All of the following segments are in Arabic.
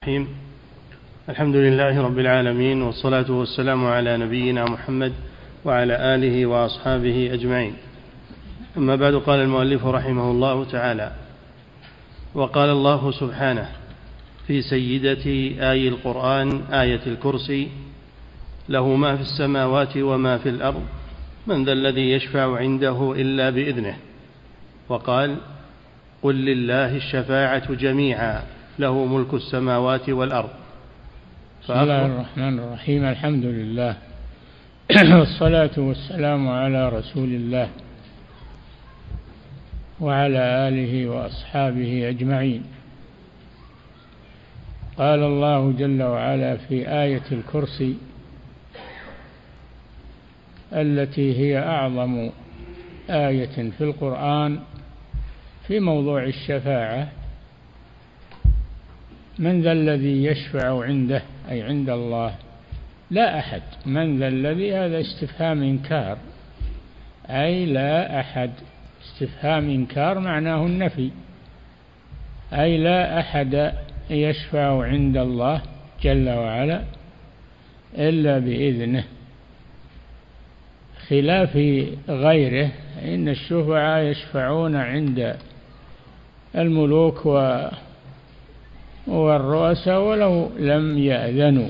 الرحيم. الحمد لله رب العالمين، والصلاة والسلام على نبينا محمد وعلى آله وأصحابه أجمعين. أما بعد، قال المؤلف رحمه الله تعالى: وقال الله سبحانه في سيدة آي القرآن آية الكرسي: له ما في السماوات وما في الأرض، من ذا الذي يشفع عنده إلا بإذنه. وقال: قل لله الشفاعة جميعا له ملك السماوات والأرض. بسم الله الرحمن الرحيم. الحمد لله والصلاة والسلام على رسول الله وعلى آله وأصحابه أجمعين. قال الله جل وعلا في آية الكرسي التي هي أعظم آية في القرآن في موضوع الشفاعة: من ذا الذي يشفع عنده، أي عند الله، لا أحد. من ذا الذي، هذا استفهام إنكار، أي لا أحد. استفهام إنكار معناه النفي، أي لا أحد يشفع عند الله جل وعلا إلا بإذنه، خلاف غيره. إن الشفعاء يشفعون عند الملوك والرؤساء ولو لم يأذنوا،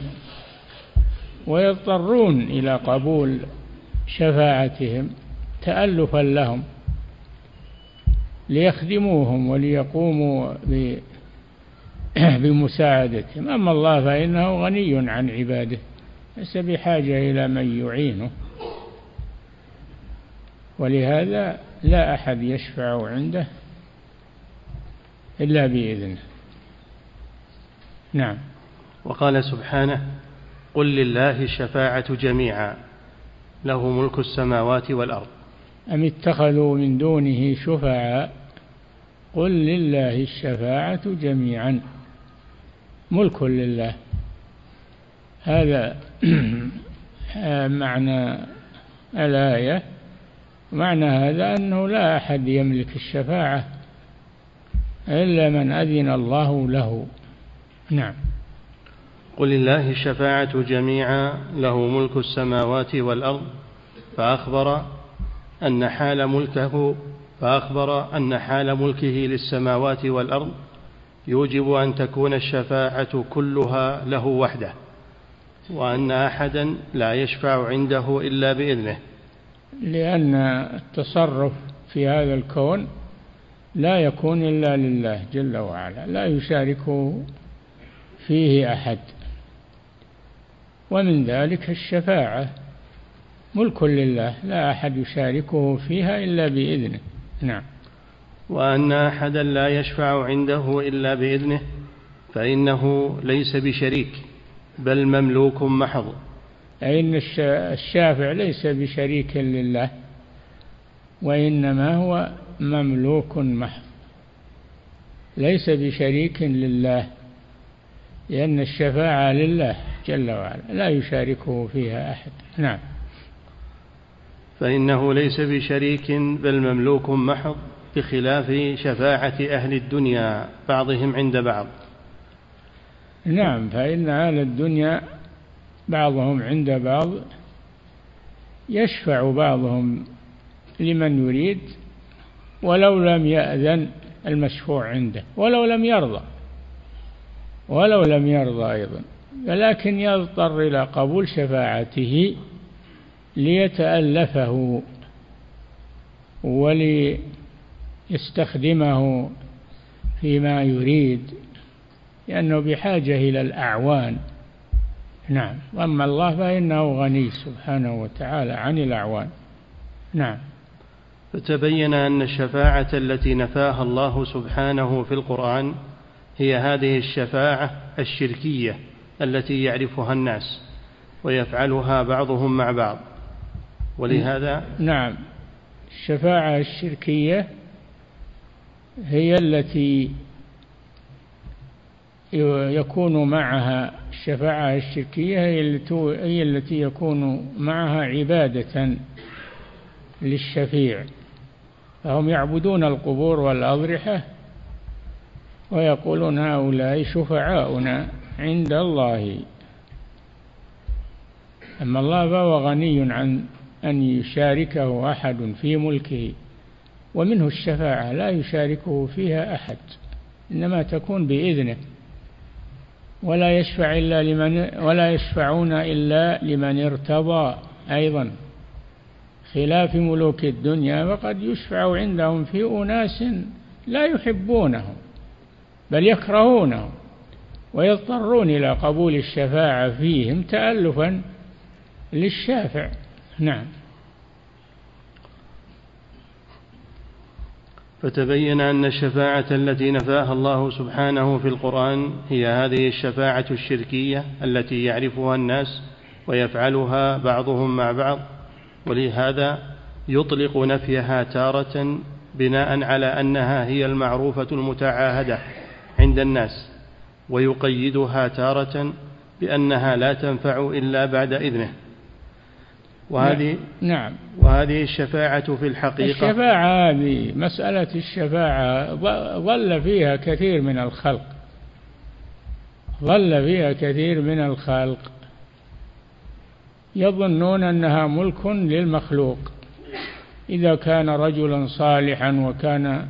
ويضطرون إلى قبول شفاعتهم تألفا لهم ليخدموهم وليقوموا بمساعدتهم. أما الله فإنه غني عن عباده، ليس بحاجة إلى من يعينه، ولهذا لا أحد يشفع عنده إلا بإذنه. نعم. وقال سبحانه: قل لله الشفاعة جميعا له ملك السماوات والأرض. أم اتخذوا من دونه شفعاء قل لله الشفاعة جميعا، ملك لله. هذا معنى الآية. معنى هذا أنه لا أحد يملك الشفاعة إلا من أذن الله له. نعم. قل لله الشفاعة جميعا له ملك السماوات والأرض، فأخبر أن حال ملكه للسماوات والأرض يوجب أن تكون الشفاعة كلها له وحده، وأن أحدا لا يشفع عنده إلا بإذنه، لأن التصرف في هذا الكون لا يكون إلا لله جل وعلا، لا يشاركه فيه أحد. ومن ذلك الشفاعة ملك لله، لا أحد يشاركه فيها إلا بإذنه. نعم. وأن أحدا لا يشفع عنده إلا بإذنه، فإنه ليس بشريك بل مملوك محض. أي أن الشافع ليس بشريك لله، وإنما هو مملوك محض، ليس بشريك لله، لأن الشفاعة لله جل وعلا لا يشاركه فيها أحد. نعم. فإنه ليس بشريك بل مملوك محض، بخلاف شفاعة أهل الدنيا بعضهم عند بعض. نعم. فإن أهل الدنيا بعضهم عند بعض، يشفع بعضهم لمن يريد ولو لم يأذن المشفوع عنده، ولو لم يرضى أيضا، ولكن يضطر إلى قبول شفاعته ليتألفه وليستخدمه فيما يريد، لأنه بحاجة إلى الأعوان. نعم. وأما الله فإنه غني سبحانه وتعالى عن الأعوان. نعم. فتبين أن الشفاعة التي نفاها الله سبحانه في القرآن هي هذه الشفاعة الشركية التي يعرفها الناس ويفعلها بعضهم مع بعض. ولهذا نعم، الشفاعة الشركية هي التي يكون معها الشفاعة الشركية هي التي يكون معها عبادة للشفيع، فهم يعبدون القبور والأضرحة ويقولون هؤلاء شفعاؤنا عند الله. أما الله فهو غني عن أن يشاركه أحد في ملكه، ومنه الشفاعة لا يشاركه فيها أحد، إنما تكون بإذنه، ولا يشفعون إلا لمن ارتضى. أيضا خلاف ملوك الدنيا، وقد يشفع عندهم في أناس لا يحبونهم بل يكرهونهم، ويضطرون إلى قبول الشفاعة فيهم تألفا للشافع. نعم. فتبين أن الشفاعة التي نفاها الله سبحانه في القرآن هي هذه الشفاعة الشركية التي يعرفها الناس ويفعلها بعضهم مع بعض، ولهذا يطلق نفيها تارة بناء على أنها هي المعروفة المتعاهدة عند الناس، ويقيدها تارة بأنها لا تنفع إلا بعد إذنه. نعم. وهذه الشفاعة في الحقيقة، الشفاعة هذه مسألة الشفاعة ضل فيها كثير من الخلق يظنون أنها ملك للمخلوق. إذا كان رجلا صالحا وكان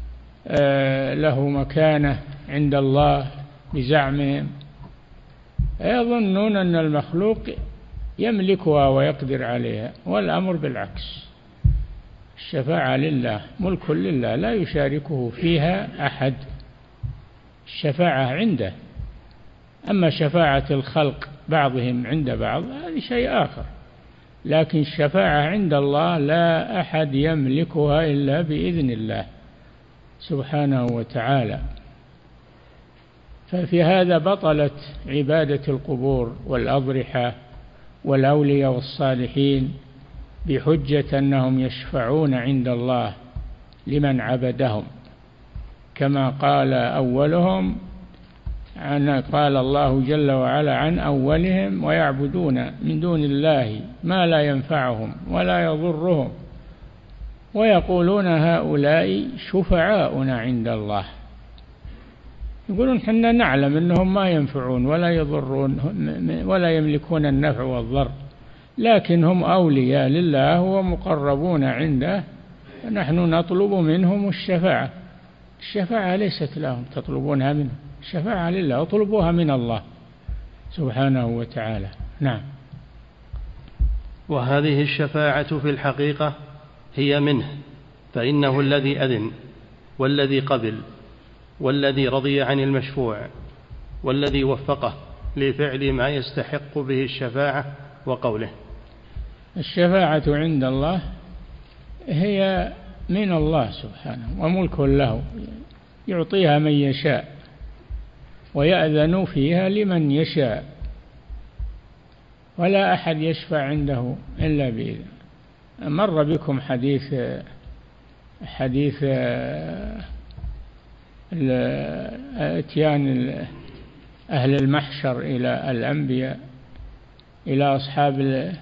له مكانة عند الله بزعمهم، يظنون أن المخلوق يملكها ويقدر عليها، والأمر بالعكس. الشفاعة لله، ملك لله لا يشاركه فيها أحد، الشفاعة عنده. أما شفاعة الخلق بعضهم عند بعض هذا شيء آخر، لكن الشفاعة عند الله لا أحد يملكها إلا بإذن الله سبحانه وتعالى. ففي هذا بطلت عبادة القبور والأضرحة والأولياء والصالحين بحجة أنهم يشفعون عند الله لمن عبدهم، كما قال أولهم قال الله جل وعلا عن أولهم: ويعبدون من دون الله ما لا ينفعهم ولا يضرهم ويقولون هؤلاء شفعاؤنا عند الله. يقولون حنا نعلم أنهم ما ينفعون ولا يضرون ولا يملكون النفع والضر، لكن هم أولياء لله ومقربون عنده، نحن نطلب منهم الشفاعة. الشفاعة ليست لهم تطلبونها منهم، الشفاعة لله، اطلبوها من الله سبحانه وتعالى. نعم. وهذه الشفاعة في الحقيقة هي منه، فإنه الذي أذن والذي قبل والذي رضي عن المشفوع والذي وفقه لفعل ما يستحق به الشفاعة وقوله. الشفاعة عند الله هي من الله سبحانه وملك له، يعطيها من يشاء ويأذن فيها لمن يشاء، ولا أحد يشفع عنده إلا بإذن. مر بكم حديث اتيان أهل المحشر إلى الأنبياء، إلى أصحاب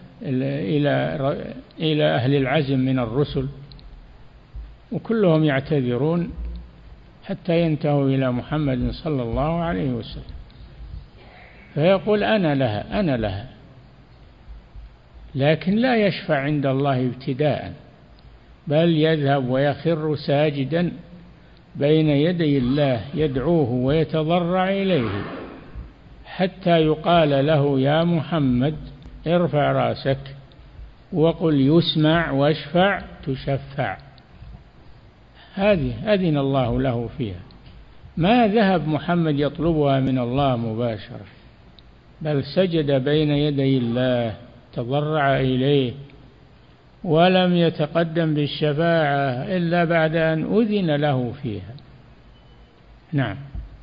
إلى أهل العزم من الرسل، وكلهم يعتذرون حتى ينتهوا إلى محمد صلى الله عليه وسلم، فيقول أنا لها، لكن لا يشفع عند الله ابتداء، بل يذهب ويخر ساجدا بين يدي الله يدعوه ويتضرع إليه حتى يقال له: يا محمد ارفع راسك وقل يسمع واشفع تشفع. هذه أذن الله له فيها، ما ذهب محمد يطلبها من الله مباشرة، بل سجد بين يدي الله تضرع إليه، ولم يتقدم بالشفاعة إلا بعد أن أذن له فيها. نعم.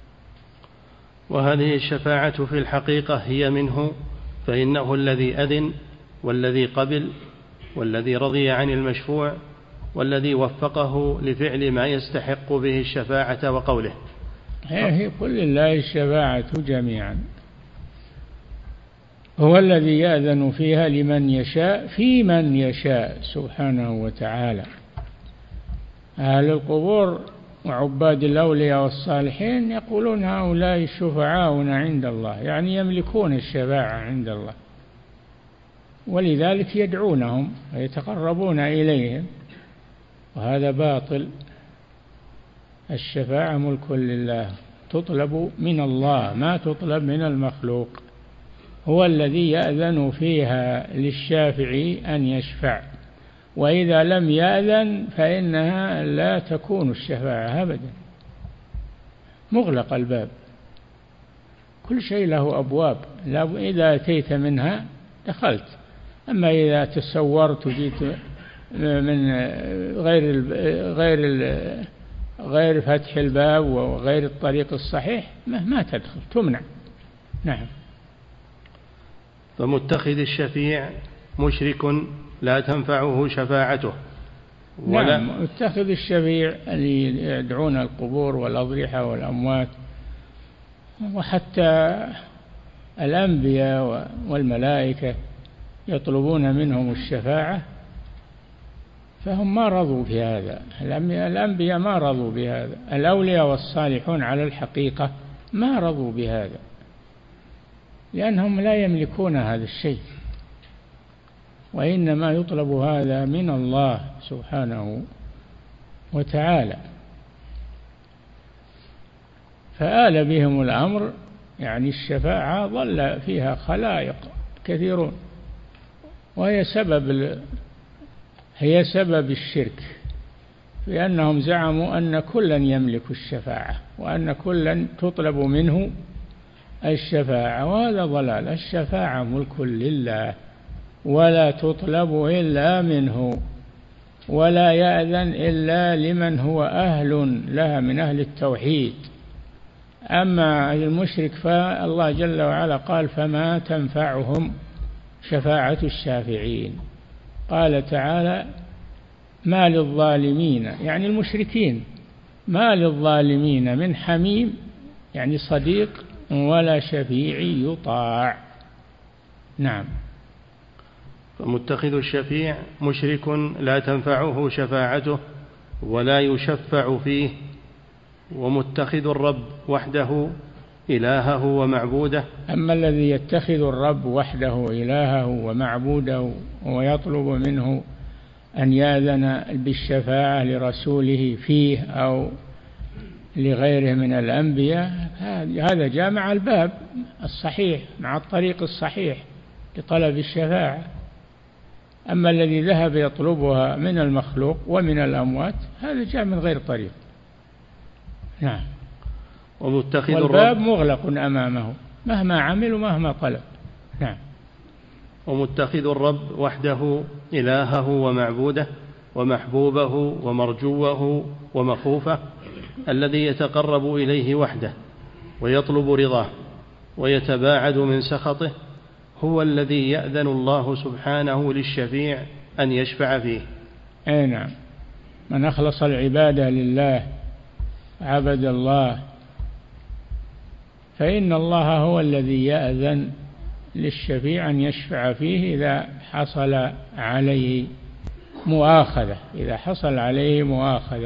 وهذه الشفاعة في الحقيقة هي منه، فإنه الذي أذن والذي قبل والذي رضي عن المشفوع والذي وفقه لفعل ما يستحق به الشفاعة وقوله. هي قل لله الشفاعة جميعا، هو الذي يأذن فيها لمن يشاء في من يشاء سبحانه وتعالى. أهل القبور وعباد الأولياء والصالحين يقولون هؤلاء شفعاؤنا عند الله، يعني يملكون الشفاعة عند الله، ولذلك يدعونهم ويتقربون إليهم، وهذا باطل. الشفاعة ملك لله، تطلب من الله ما تطلب من المخلوق، هو الذي يأذن فيها للشافع أن يشفع، وإذا لم يأذن فإنها لا تكون الشفاعة أبدا، مغلق الباب. كل شيء له أبواب، إذا أتيت منها دخلت، أما إذا تسورت وجيت من غير فتح الباب وغير الطريق الصحيح ما تدخل، تمنع. نعم. فمتخذ الشفيع مشرك لا تنفعه شفاعته. نعم، متخذ الشفيع اللي يدعون القبور والأضرحة والأموات، وحتى الأنبياء والملائكة يطلبون منهم الشفاعة، فهم ما رضوا بهذا. الأنبياء ما رضوا بهذا، الأولياء والصالحون على الحقيقة ما رضوا بهذا، لأنهم لا يملكون هذا الشيء، وإنما يطلب هذا من الله سبحانه وتعالى. فآل بهم الأمر، يعني الشفاعة ضل فيها خلائق كثيرون، وهي سبب الشرك، لأنهم زعموا أن كلا يملك الشفاعة، وأن كلا تطلب منه الشفاعة، وهذا ضلال. الشفاعة ملك لله، ولا تطلب إلا منه، ولا يأذن إلا لمن هو أهل لها من أهل التوحيد. أما المشرك فالله جل وعلا قال فما تنفعهم شفاعة الشافعين. قال تعالى ما للظالمين، يعني المشركين، ما للظالمين من حميم، يعني صديق، ولا شفيع يطاع. نعم. فمتخذ الشفيع مشرك لا تنفعه شفاعته ولا يشفع فيه. ومتخذ الرب وحده إلهه ومعبوده. أما الذي يتخذ الرب وحده إلهه ومعبوده ويطلب منه أن يأذن بالشفاعة لرسوله فيه أو لغيره من الأنبياء، هذا جامع الباب الصحيح مع الطريق الصحيح لطلب الشفاعة. أما الذي ذهب يطلبها من المخلوق ومن الأموات، هذا جاء من غير طريق. نعم. والباب مغلق أمامه مهما عمل ومهما طلب. نعم. ومتخذ الرب وحده إلهه ومعبوده ومحبوبه ومرجوه ومخوفه، الذي يتقرب إليه وحده ويطلب رضاه ويتباعد من سخطه، هو الذي يأذن الله سبحانه للشفيع أن يشفع فيه. أي نعم، من أخلص العبادة لله عبد الله، فإن الله هو الذي يأذن للشفيع أن يشفع فيه إذا حصل عليه مؤاخذة، إذا حصل عليه مؤاخذة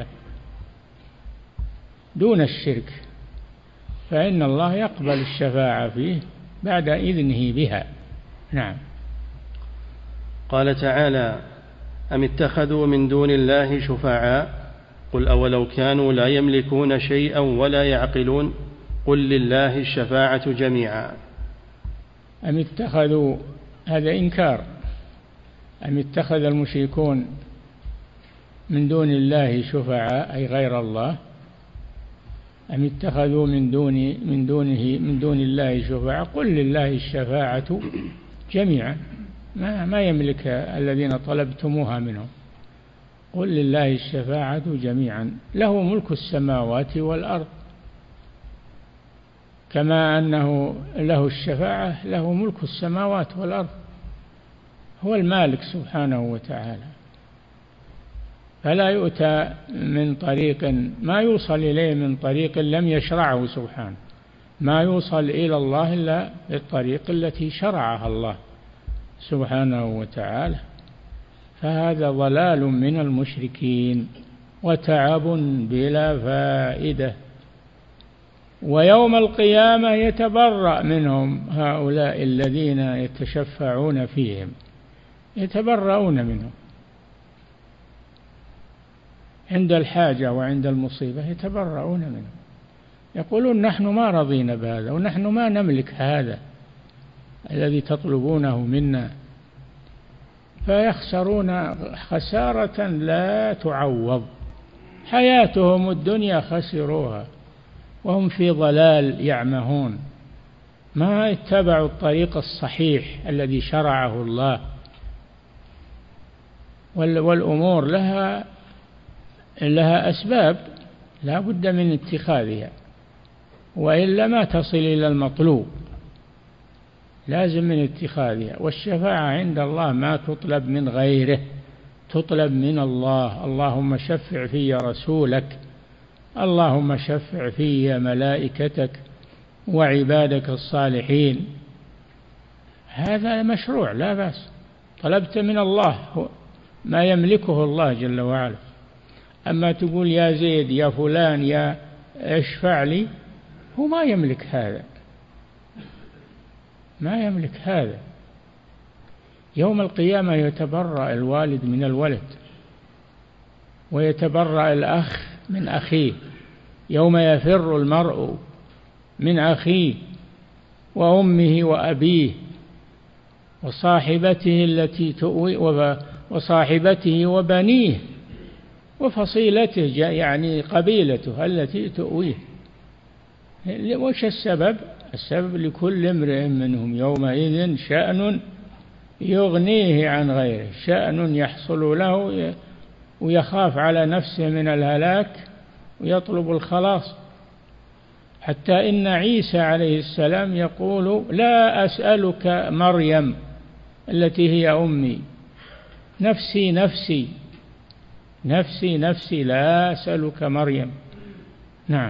دون الشرك، فإن الله يقبل الشفاعة فيه بعد إذنه بها. نعم. قال تعالى أم اتخذوا من دون الله شفعاء قل أولو كانوا لا يملكون شيئا ولا يعقلون قل لله الشفاعة جميعا. أم اتخذوا، هذا إنكار. أم اتخذ المشركون من دون الله شفعاء أي غير الله، أم اتخذوا من دون الله شفعاء قل لله الشفاعة جميعا، ما يملك الذين طلبتموها منهم، قل لله الشفاعة جميعا له ملك السماوات والأرض، كما أنه له الشفاعة له ملك السماوات والأرض، هو المالك سبحانه وتعالى، فلا يؤتى من طريق ما يوصل إليه من طريق لم يشرعه سبحانه، ما يوصل إلى الله إلا بالطريق التي شرعها الله سبحانه وتعالى، فهذا ضلال من المشركين. وتعب بلا فائدة. ويوم القيامة يتبرأ منهم هؤلاء الذين يتشفعون فيهم، يتبرؤون منهم عند الحاجة وعند المصيبة، يتبرؤون منهم، يقولون نحن ما رضينا بهذا، ونحن ما نملك هذا الذي تطلبونه منا، فيخسرون خسارة لا تعوض. حياتهم الدنيا خسروها وهم في ضلال يعمهون، ما اتبعوا الطريق الصحيح الذي شرعه الله. والأمور لها أسباب لا بد من اتخاذها، وإلا ما تصل إلى المطلوب، لازم من اتخاذها. والشفاعة عند الله ما تطلب من غيره، تطلب من الله. اللهم شفع في رسولك، اللهم شفع في ملائكتك وعبادك الصالحين، هذا مشروع لا بأس. طلبت من الله ما يملكه الله جل وعلا. أما تقول يا زيد يا فلان يا اشفع لي، هو ما يملك هذا، ما يملك هذا. يوم القيامة يتبرأ الوالد من الولد، ويتبرأ الأخ من أخيه، يوم يفر المرء من أخيه وأمه وأبيه وصاحبته التي تؤوي وصاحبته وبنيه وفصيلته، يعني قبيلته التي تؤويه. وش السبب؟ السبب لكل امرئ منهم يومئذ شأن يغنيه عن غيره، شأن يحصل له ويخاف على نفسه من الهلاك ويطلب الخلاص. حتى إن عيسى عليه السلام يقول لا أسألك مريم التي هي أمي، نفسي نفسي نفسي نفسي، لا أسألك مريم. نعم.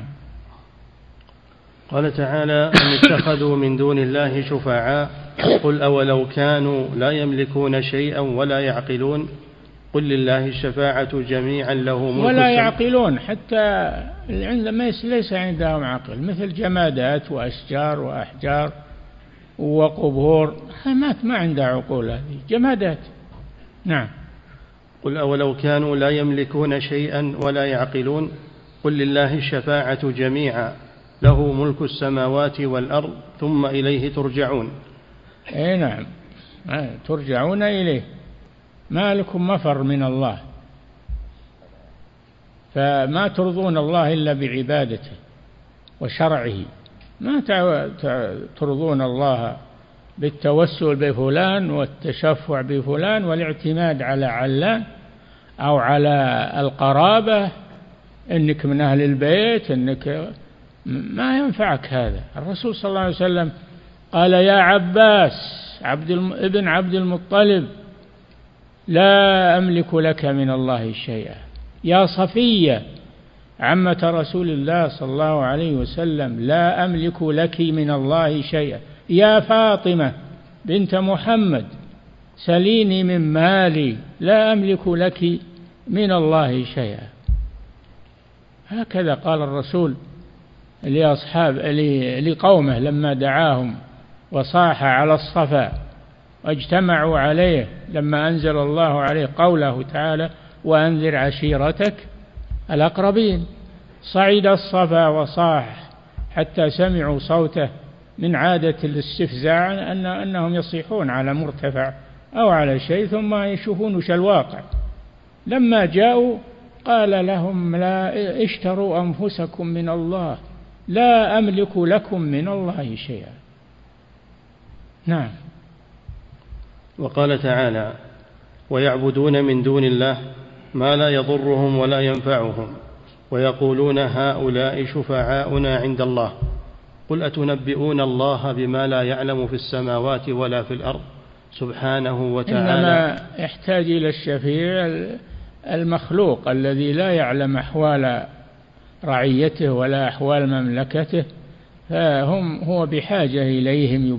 قال تعالى أم اتخذوا من دون الله شفعاء قل أولو كانوا لا يملكون شيئا ولا يعقلون قل لله الشفاعة جميعا له ملك ولا يعقلون، حتى ليس عندهم عقل، مثل جمادات وأشجار وأحجار وقبور، ما عندها عقول، هذه جمادات. نعم. قل أولو كانوا لا يملكون شيئا ولا يعقلون قل لله الشفاعة جميعا له ملك السماوات والأرض ثم إليه ترجعون. أي نعم، ترجعون إليه، ما لكم مفر من الله، فما ترضون الله إلا بعبادته وشرعه، ما ترضون الله بالتوسل بفلان والتشفع بفلان والاعتماد على علان أو على القرابة، إنك من أهل البيت، إنك ما ينفعك هذا. الرسول صلى الله عليه وسلم قال يا عباس ابن عبد المطلب لا أملك لك من الله شيئا، يا صفية عمة رسول الله صلى الله عليه وسلم لا أملك لك من الله شيئا، يا فاطمة بنت محمد سليني من مالي لا أملك لك من الله شيئا. هكذا قال الرسول لقومه لما دعاهم وصاح على الصفا واجتمعوا عليه، لما أنزل الله عليه قوله تعالى وأنذر عشيرتك الأقربين، صعد الصفا وصاح حتى سمعوا صوته، من عادة الاستفزاع أنهم يصيحون على مرتفع أو على شيء ثم يشوفون وش الواقع. لما جاءوا قال لهم لا اشتروا أنفسكم من الله لا أملك لكم من الله شيئا. نعم. وقال تعالى ويعبدون من دون الله ما لا يضرهم ولا ينفعهم ويقولون هؤلاء شفعاؤنا عند الله قل أتنبئون الله بما لا يعلم في السماوات ولا في الأرض سبحانه وتعالى. إنما يحتاج إلى الشفيع المخلوق الذي لا يعلم أحوال رعيته ولا أحوال مملكته، هو بحاجة إليهم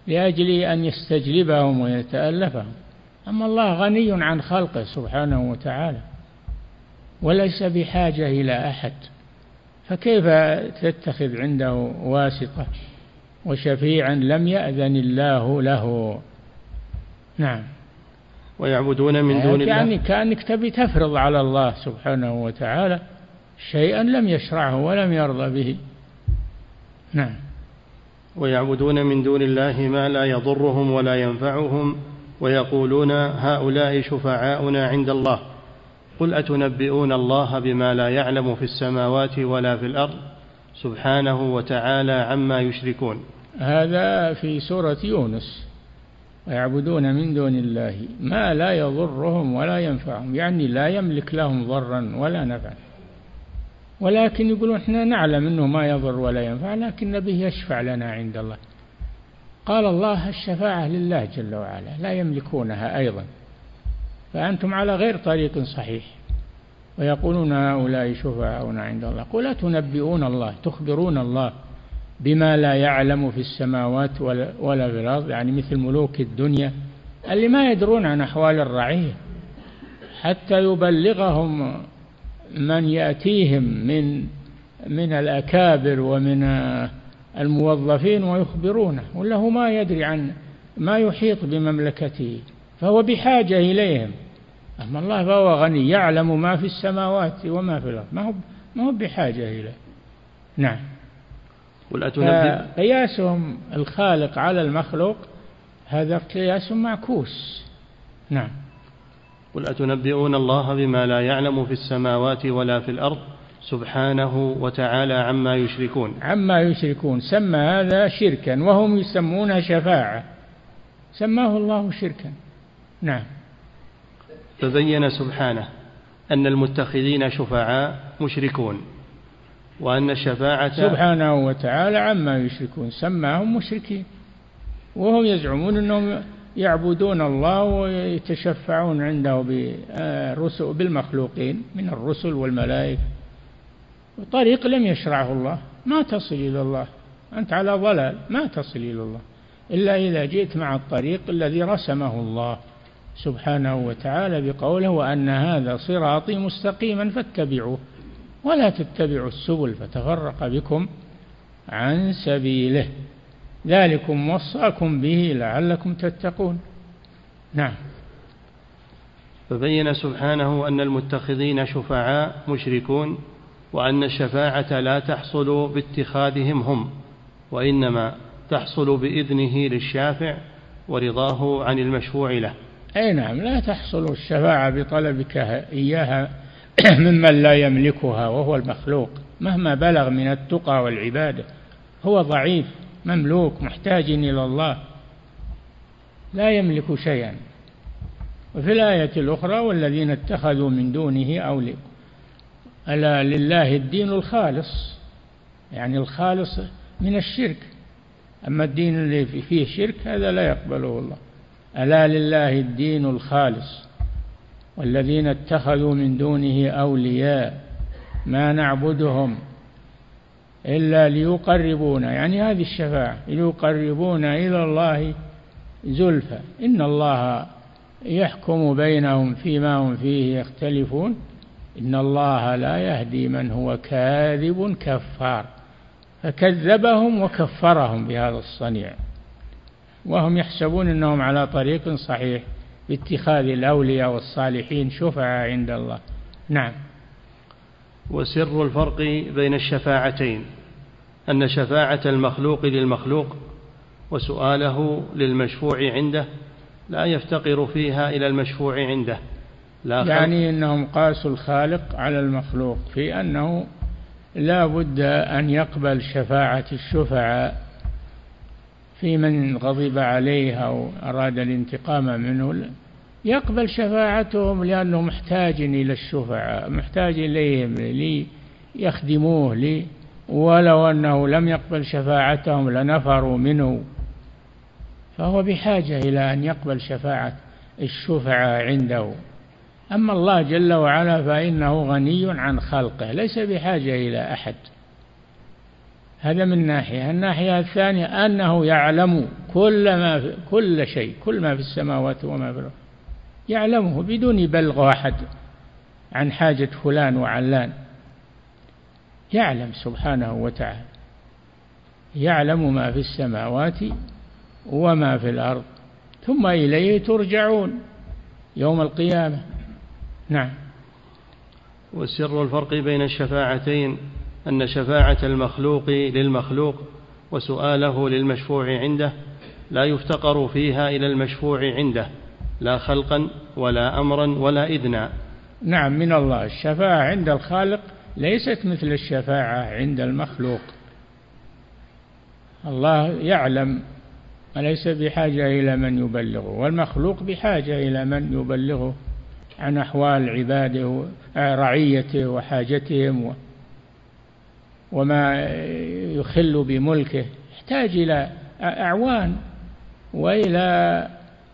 لأجل أن يستجلبهم ويتألفهم. أما الله غني عن خلقه سبحانه وتعالى وليس بحاجة إلى أحد، فكيف تتخذ عنده واسطة وشفيعا لم يأذن الله له؟ نعم. ويعبدون من دون الله، يعني كأنك تبي تفرض على الله سبحانه وتعالى شيئا لم يشرعه ولم يرضى به. نعم. ويعبدون من دون الله ما لا يضرهم ولا ينفعهم ويقولون هؤلاء شفعاؤنا عند الله قل أتنبئون الله بما لا يعلم في السماوات ولا في الأرض سبحانه وتعالى عما يشركون. هذا في سورة يونس. ويعبدون من دون الله ما لا يضرهم ولا ينفعهم، يعني لا يملك لهم ضرا ولا نفعا، ولكن يقولون احنا نعلم انه ما يضر ولا ينفع لكن نبيه يشفع لنا عند الله. قال الله الشفاعة لله جل وعلا لا يملكونها أيضا، فأنتم على غير طريق صحيح. ويقولون هؤلاء شفعاؤنا عند الله قل أتنبئون الله، تخبرون الله بما لا يعلم في السماوات ولا في الأرض، يعني مثل ملوك الدنيا اللي ما يدرون عن أحوال الرعية حتى يبلغهم من يأتيهم من الأكابر ومن الموظفين ويخبرونه، ولا هو ما يدري عن ما يحيط بمملكته فهو بحاجة إليهم. أما الله فهو غني يعلم ما في السماوات وما في الأرض، ما هو بحاجة إليه. نعم. قياسهم الخالق على المخلوق هذا قياس معكوس. نعم. قل أتنبئون الله بما لا يعلم في السماوات ولا في الأرض سبحانه وتعالى عما يشركون. عما يشركون سمى هذا شركا وهم يسمونه شفاعة، سماه الله شركا. نعم. فبين سبحانه أن المتخذين شفعاء مشركون، وأن الشفاعة سبحانه وتعالى عما يشركون سماهم مشركين، وهم يزعمون أنهم يعبدون الله ويتشفعون عنده بالمخلوقين من الرسل والملائكة، طريق لم يشرعه الله، ما تصل إلى الله، أنت على ضلال ما تصل إلى الله إلا إذا جئت مع الطريق الذي رسمه الله سبحانه وتعالى بقوله وأن هذا صراطي مستقيما فاتبعوه ولا تتبعوا السبل فتفرق بكم عن سبيله ذلكم وصاكم به لعلكم تتقون. نعم. فبين سبحانه أن المتخذين شفعاء مشركون، وأن الشفاعة لا تحصل باتخاذهم هم، وإنما تحصل بإذنه للشافع ورضاه عن المشفوع له. أي نعم، لا تحصل الشفاعة بطلبك إياها ممن لا يملكها وهو المخلوق مهما بلغ من التقى والعبادة، هو ضعيف مملوك محتاج إلى الله لا يملك شيئا. وفي الآية الأخرى والذين اتخذوا من دونه أولياء ألا لله الدين الخالص، يعني الخالص من الشرك، أما الدين اللي فيه شرك هذا لا يقبله الله. ألا لله الدين الخالص والذين اتخذوا من دونه أولياء ما نعبدهم إلا ليقربونا، يعني هذه الشفاعة ليقربونا إلى الله زلفى إن الله يحكم بينهم فيما هم فيه يختلفون إن الله لا يهدي من هو كاذب كفار، فكذبهم وكفرهم بهذا الصنيع وهم يحسبون أنهم على طريق صحيح باتخاذ الأولياء والصالحين شفعاء عند الله. نعم. وسر الفرق بين الشفاعتين أن شفاعة المخلوق للمخلوق وسؤاله للمشفوع عنده لا يفتقر فيها إلى المشفوع عنده، يعني أنهم قاسوا الخالق على المخلوق في أنه لا بد أن يقبل شفاعة الشفعاء في من غضب عليه أو أراد الانتقام منه، يقبل شفاعتهم لأنه محتاج إلى الشفعاء، محتاج إليهم ليخدموه ولو أنه لم يقبل شفاعتهم لنفروا منه، فهو بحاجة إلى أن يقبل شفاعة الشفعاء عنده. أما الله جل وعلا فإنه غني عن خلقه ليس بحاجة إلى أحد. هذا من ناحية. الناحية الثانية أنه يعلم كل شيء، كل ما في السماوات وما في الأرض يعلمه بدون يبلغ أحد عن حاجة فلان وعلان. يعلم سبحانه وتعالى، يعلم ما في السماوات وما في الأرض، ثم إليه ترجعون يوم القيامة. نعم. والسر الفرق بين الشفاعتين أن شفاعة المخلوق للمخلوق وسؤاله للمشفوع عنده لا يفتقر فيها إلى المشفوع عنده، لا خلقا ولا أمرا ولا إذنا. نعم، من الله. الشفاعة عند الخالق ليست مثل الشفاعة عند المخلوق. الله يعلم، وليس بحاجة إلى من يبلغه، والمخلوق بحاجة إلى من يبلغه عن أحوال عباده رعيته وحاجتهم وما يخل بملكه. يحتاج إلى أعوان وإلى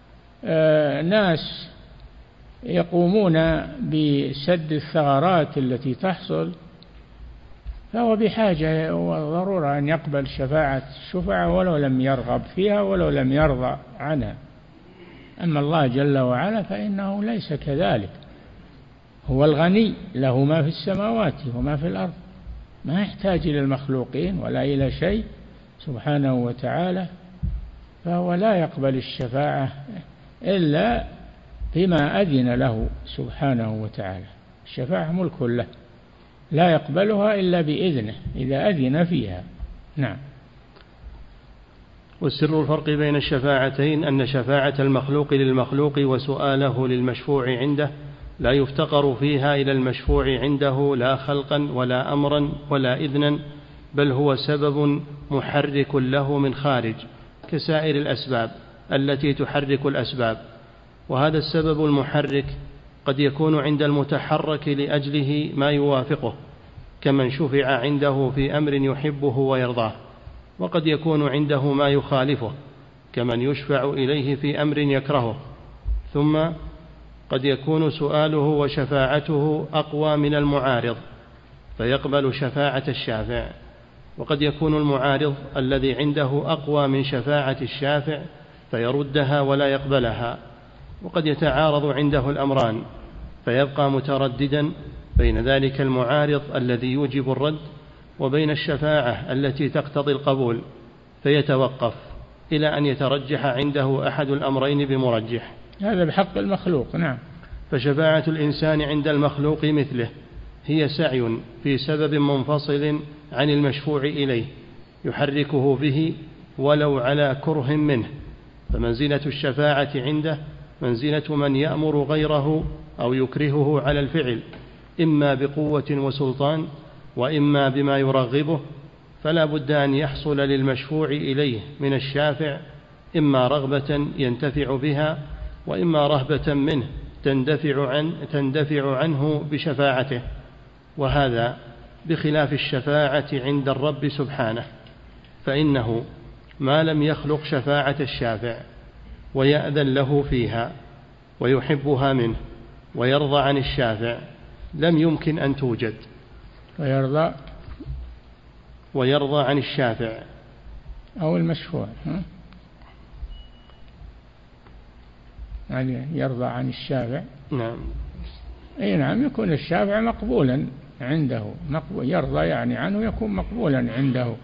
ناس يقومون بسد الثغرات التي تحصل، فهو بحاجة وضرورة أن يقبل شفاعة الشفعاء ولو لم يرغب فيها ولو لم يرضى عنها. أما الله جل وعلا فإنه ليس كذلك، هو الغني، له ما في السماوات وما في الأرض، ما يحتاج إلى المخلوقين ولا إلى شيء سبحانه وتعالى، فهو لا يقبل الشفاعة إلا بما أذن له سبحانه وتعالى. الشفاعة ملك له، لا يقبلها إلا بإذنه إذا أذن فيها. نعم. والسر الفرق بين الشفاعتين أن شفاعة المخلوق للمخلوق وسؤاله للمشفوع عنده لا يفتقر فيها إلى المشفوع عنده، لا خلقا ولا أمرا ولا إذنا، بل هو سبب محرك له من خارج كسائر الأسباب التي تحرك الأسباب. وهذا السبب المحرك قد يكون عند المتحرك لأجله ما يوافقه، كمن شفع عنده في أمر يحبه ويرضاه، وقد يكون عنده ما يخالفه، كمن يشفع إليه في أمر يكرهه. ثم قد يكون سؤاله وشفاعته أقوى من المعارض فيقبل شفاعة الشافع، وقد يكون المعارض الذي عنده أقوى من شفاعة الشافع فيردها ولا يقبلها، وقد يتعارض عنده الأمران فيبقى مترددا بين ذلك المعارض الذي يوجب الرد وبين الشفاعة التي تقتضي القبول، فيتوقف إلى أن يترجح عنده أحد الأمرين بمرجح. هذا بحق المخلوق. نعم. فشفاعة الإنسان عند المخلوق مثله هي سعي في سبب منفصل عن المشفوع إليه يحركه به ولو على كره منه، فمنزلة الشفاعة عنده منزلة من يأمر غيره أو يكرهه على الفعل، إما بقوة وسلطان وإما بما يرغبه، فلا بد أن يحصل للمشفوع إليه من الشافع إما رغبة ينتفع بها وإما رهبة منه تندفع عنه بشفاعته. وهذا بخلاف الشفاعة عند الرب سبحانه، فإنه ما لم يخلق شفاعة الشافع ويأذن له فيها ويحبها منه ويرضى عن الشافع لم يمكن أن توجد. ويرضى عن الشافع أو المشفوع، يعني يرضى عن الشافع. نعم. أي نعم، يكون الشافع مقبولا عنده، يرضى يعني عنه يكون مقبولا عنده.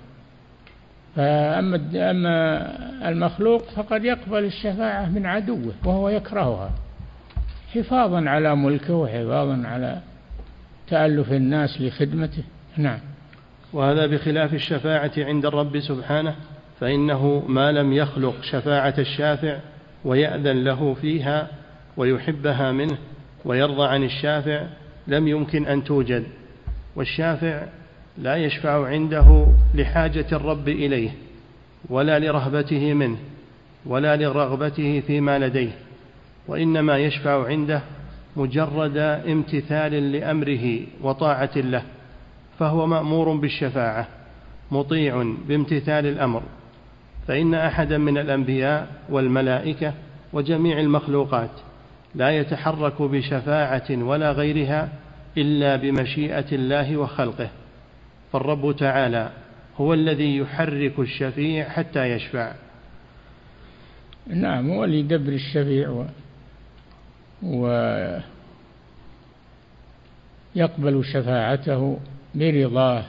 أما المخلوق فقد يقبل الشفاعة من عدوه وهو يكرهها حفاظا على ملكه وحفاظا على تألف الناس لخدمته. نعم. وهذا بخلاف الشفاعة عند الرب سبحانه، فإنه ما لم يخلق شفاعة الشافع ويأذن له فيها ويحبها منه ويرضى عن الشافع لم يمكن أن توجد. والشافع لا يشفع عنده لحاجة الرب إليه ولا لرهبته منه ولا لرغبته فيما لديه، وإنما يشفع عنده مجرد امتثال لأمره وطاعة له، فهو مأمور بالشفاعة مطيع بامتثال الأمر. فإن أحدا من الأنبياء والملائكة وجميع المخلوقات لا يتحرك بشفاعة ولا غيرها إلا بمشيئة الله وخلقه، فالرب تعالى هو الذي يحرك الشفيع حتى يشفع. نعم، هو اللي يدبر الشفيع ويقبل شفاعته برضاه.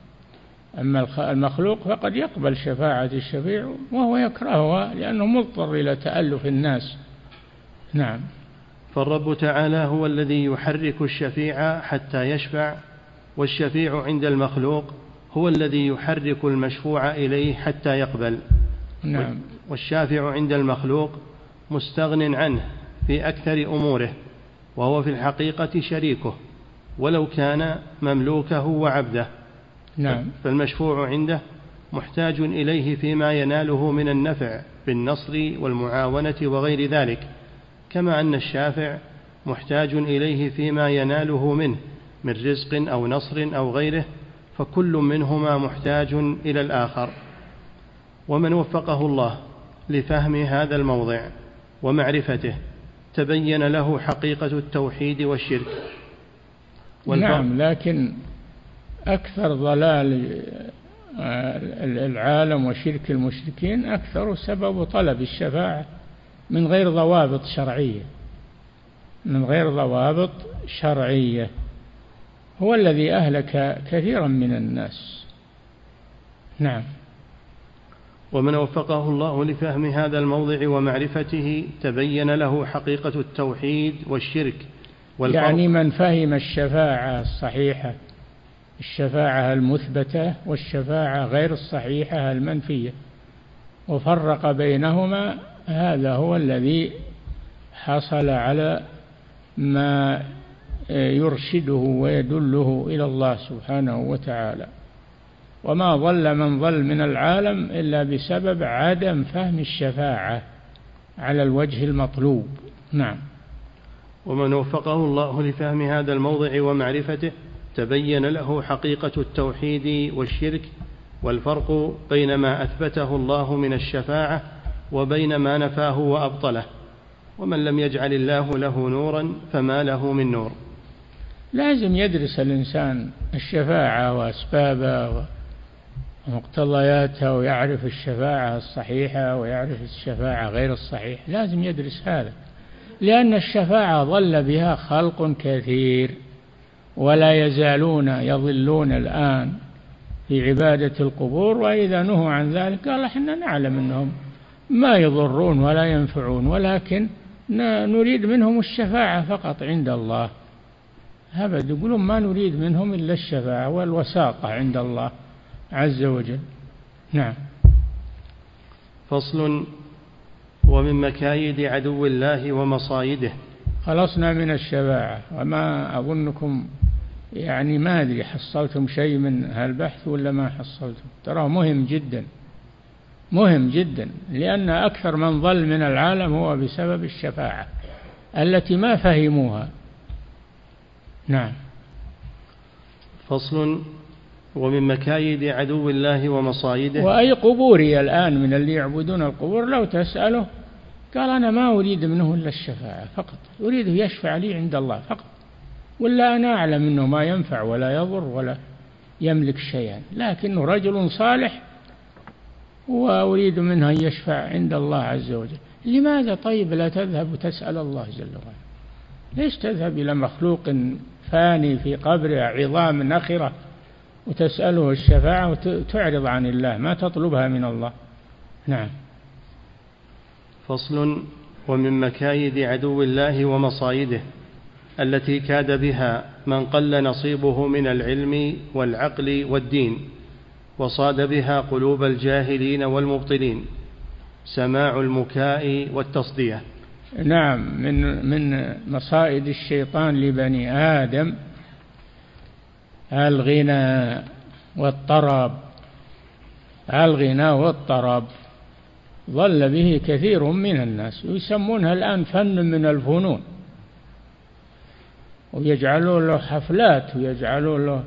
أما المخلوق فقد يقبل شفاعة الشفيع وهو يكرهها لأنه مضطر إلى تألف الناس. نعم. فالرب تعالى هو الذي يحرك الشفيع حتى يشفع، والشفيع عند المخلوق هو الذي يحرك المشفوع إليه حتى يقبل. نعم. والشافع عند المخلوق مستغن عنه في أكثر أموره، وهو في الحقيقة شريكه ولو كان مملوكه وعبده. نعم. فالمشفوع عنده محتاج إليه فيما يناله من النفع بالنصر والمعاونة وغير ذلك، كما أن الشافع محتاج إليه فيما يناله منه من رزق أو نصر أو غيره، فكل منهما محتاج إلى الآخر. ومن وفقه الله لفهم هذا الموضع ومعرفته تبين له حقيقة التوحيد والشرك. نعم، لكن أكثر ضلال العالم وشرك المشركين أكثر سبب طلب الشفاعة من غير ضوابط شرعية، من غير ضوابط شرعية، هو الذي أهلك كثيرا من الناس. نعم. ومن وفقه الله لفهم هذا الموضع ومعرفته تبين له حقيقة التوحيد والشرك والفرق. يعني من فهم الشفاعة الصحيحة، الشفاعة المثبتة والشفاعة غير الصحيحة المنفية، وفرق بينهما، هذا هو الذي حصل على ما يرشده ويدله إلى الله سبحانه وتعالى. وما ضل من ضل من العالم إلا بسبب عدم فهم الشفاعة على الوجه المطلوب. نعم. ومن وفقه الله لفهم هذا الموضع ومعرفته تبين له حقيقة التوحيد والشرك والفرق بين ما أثبته الله من الشفاعة وبين ما نفاه وأبطله. ومن لم يجعل الله له نورا فما له من نور. لازم يدرس الإنسان الشفاعة وأسبابها ومقتضياتها، ويعرف الشفاعة الصحيحة ويعرف الشفاعة غير الصحيحة، لازم يدرس هذا، لأن الشفاعة ضل بها خلق كثير ولا يزالون يضلون الآن في عبادة القبور، وإذا نهوا عن ذلك قال احنا نعلم أنهم ما يضرون ولا ينفعون، ولكن نريد منهم الشفاعة فقط عند الله. هذا يقولون ما نريد منهم إلا الشفاعة والوساطة عند الله عز وجل. نعم. فصل. ومن مكايد عدو الله ومصايده. خلصنا من الشفاعة، وما أظنكم يعني ما أدري حصلتم شيء من هالبحث ولا ما حصلتم. ترى مهم جدا، مهم جدا، لأن أكثر من ضل من العالم هو بسبب الشفاعة التي ما فهموها. نعم. فصل. ومن مكايد عدو الله ومصايده. وأي قبوري الآن من اللي يعبدون القبور لو تسأله قال أنا ما أريد منه إلا الشفاعة فقط، أريده يشفع لي عند الله فقط، ولا أنا أعلم أنه ما ينفع ولا يضر ولا يملك شيئا، لكنه رجل صالح وأريد منه أن يشفع عند الله عز وجل. لماذا طيب لا تذهب وتسأل الله جل وعلا؟ ليش تذهب إلى مخلوق فاني في قبره عظام نخرة وتسأله الشفاعة وتعرض عن الله، ما تطلبها من الله؟ نعم. فصل. ومن مكايد عدو الله ومصايده التي كاد بها من قل نصيبه من العلم والعقل والدين، وصاد بها قلوب الجاهلين والمبطلين، سماع المكاء والتصدية. نعم. من مصائد الشيطان لبني آدم الغنى والطرب. الغنى والطرب ظل به كثير من الناس، يسمونها الآن فن من الفنون، ويجعلون له حفلات ويجعلون له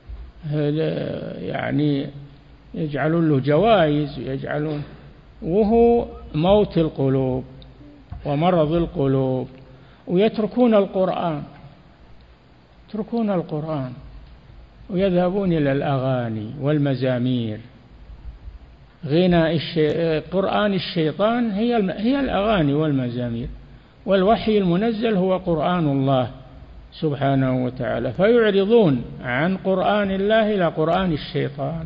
يعني يجعلون له جوائز ويجعلون، وهو موت القلوب ومرض القلوب، ويتركون القرآن، يتركون القرآن. ويذهبون إلى الأغاني والمزامير. قرآن الشيطان هي الأغاني والمزامير، والوحي المنزل هو قرآن الله سبحانه وتعالى، فيعرضون عن قرآن الله إلى قرآن الشيطان.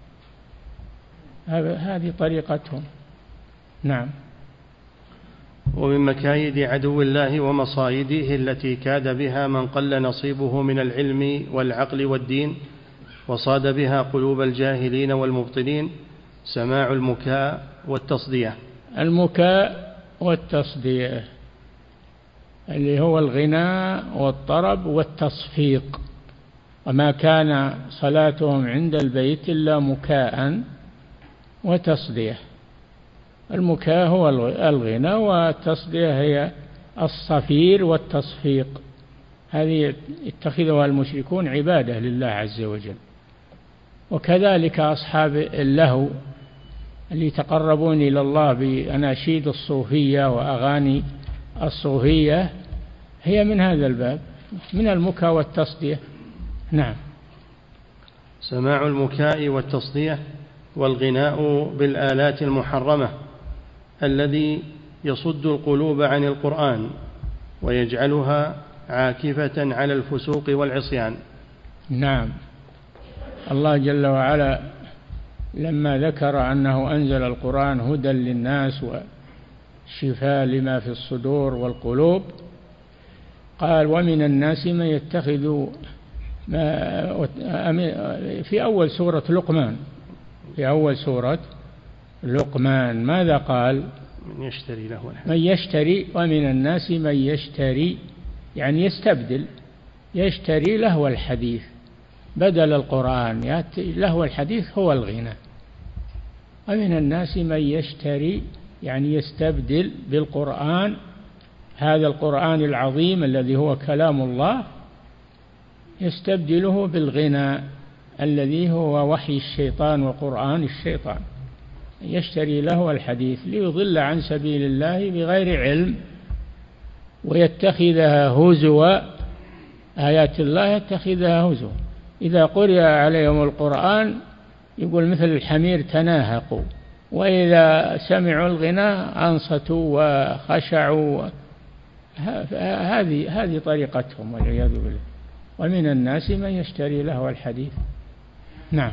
هذه طريقتهم. نعم. ومن مكايد عدو الله ومصائده التي كاد بها من قل نصيبه من العلم والعقل والدين وصاد بها قلوب الجاهلين والمبطلين سماع المكاء والتصدية. المكاء والتصدية اللي هو الغناء والطرب والتصفيق، وما كان صلاتهم عند البيت إلا مكاء وتصدية. المكاء هو الغناء، والتصدية هي الصفير والتصفيق. هذه اتخذها المشركون عبادة لله عز وجل. وكذلك أصحاب اللهو اللي يتقربون إلى الله بأناشيد الصوفية وأغاني الصوفية هي من هذا الباب، من المكاء والتصدية. نعم. سماع المكاء والتصدية والغناء بالآلات المحرمة الذي يصد القلوب عن القرآن ويجعلها عاكفة على الفسوق والعصيان. نعم. الله جل وعلا لما ذكر أنه أنزل القرآن هدى للناس وشفاء لما في الصدور والقلوب، قال ومن الناس من يتخذ في أول سورة لقمان، في أول سورة لقمان ماذا قال؟ من يشتري ومن الناس من يشتري، يعني يستبدل، يشتري لهو الحديث بدل القرآن. لهو الحديث هو الغنى. ومن الناس من يشتري يعني يستبدل بالقرآن، هذا القرآن العظيم الذي هو كلام الله، يستبدله بالغنى الذي هو وحي الشيطان وقرآن الشيطان. يشتري لهو الحديث ليضل عن سبيل الله بغير علم ويتخذها هزوا، آيات الله يتخذها هزوا. إذا قرئ عليهم القرآن يقول مثل الحمير تناهقوا، وإذا سمعوا الغناء أنصتوا وخشعوا. هذه طريقتهم والعياذ بالله. ومن الناس من يشتري لهو الحديث. نعم.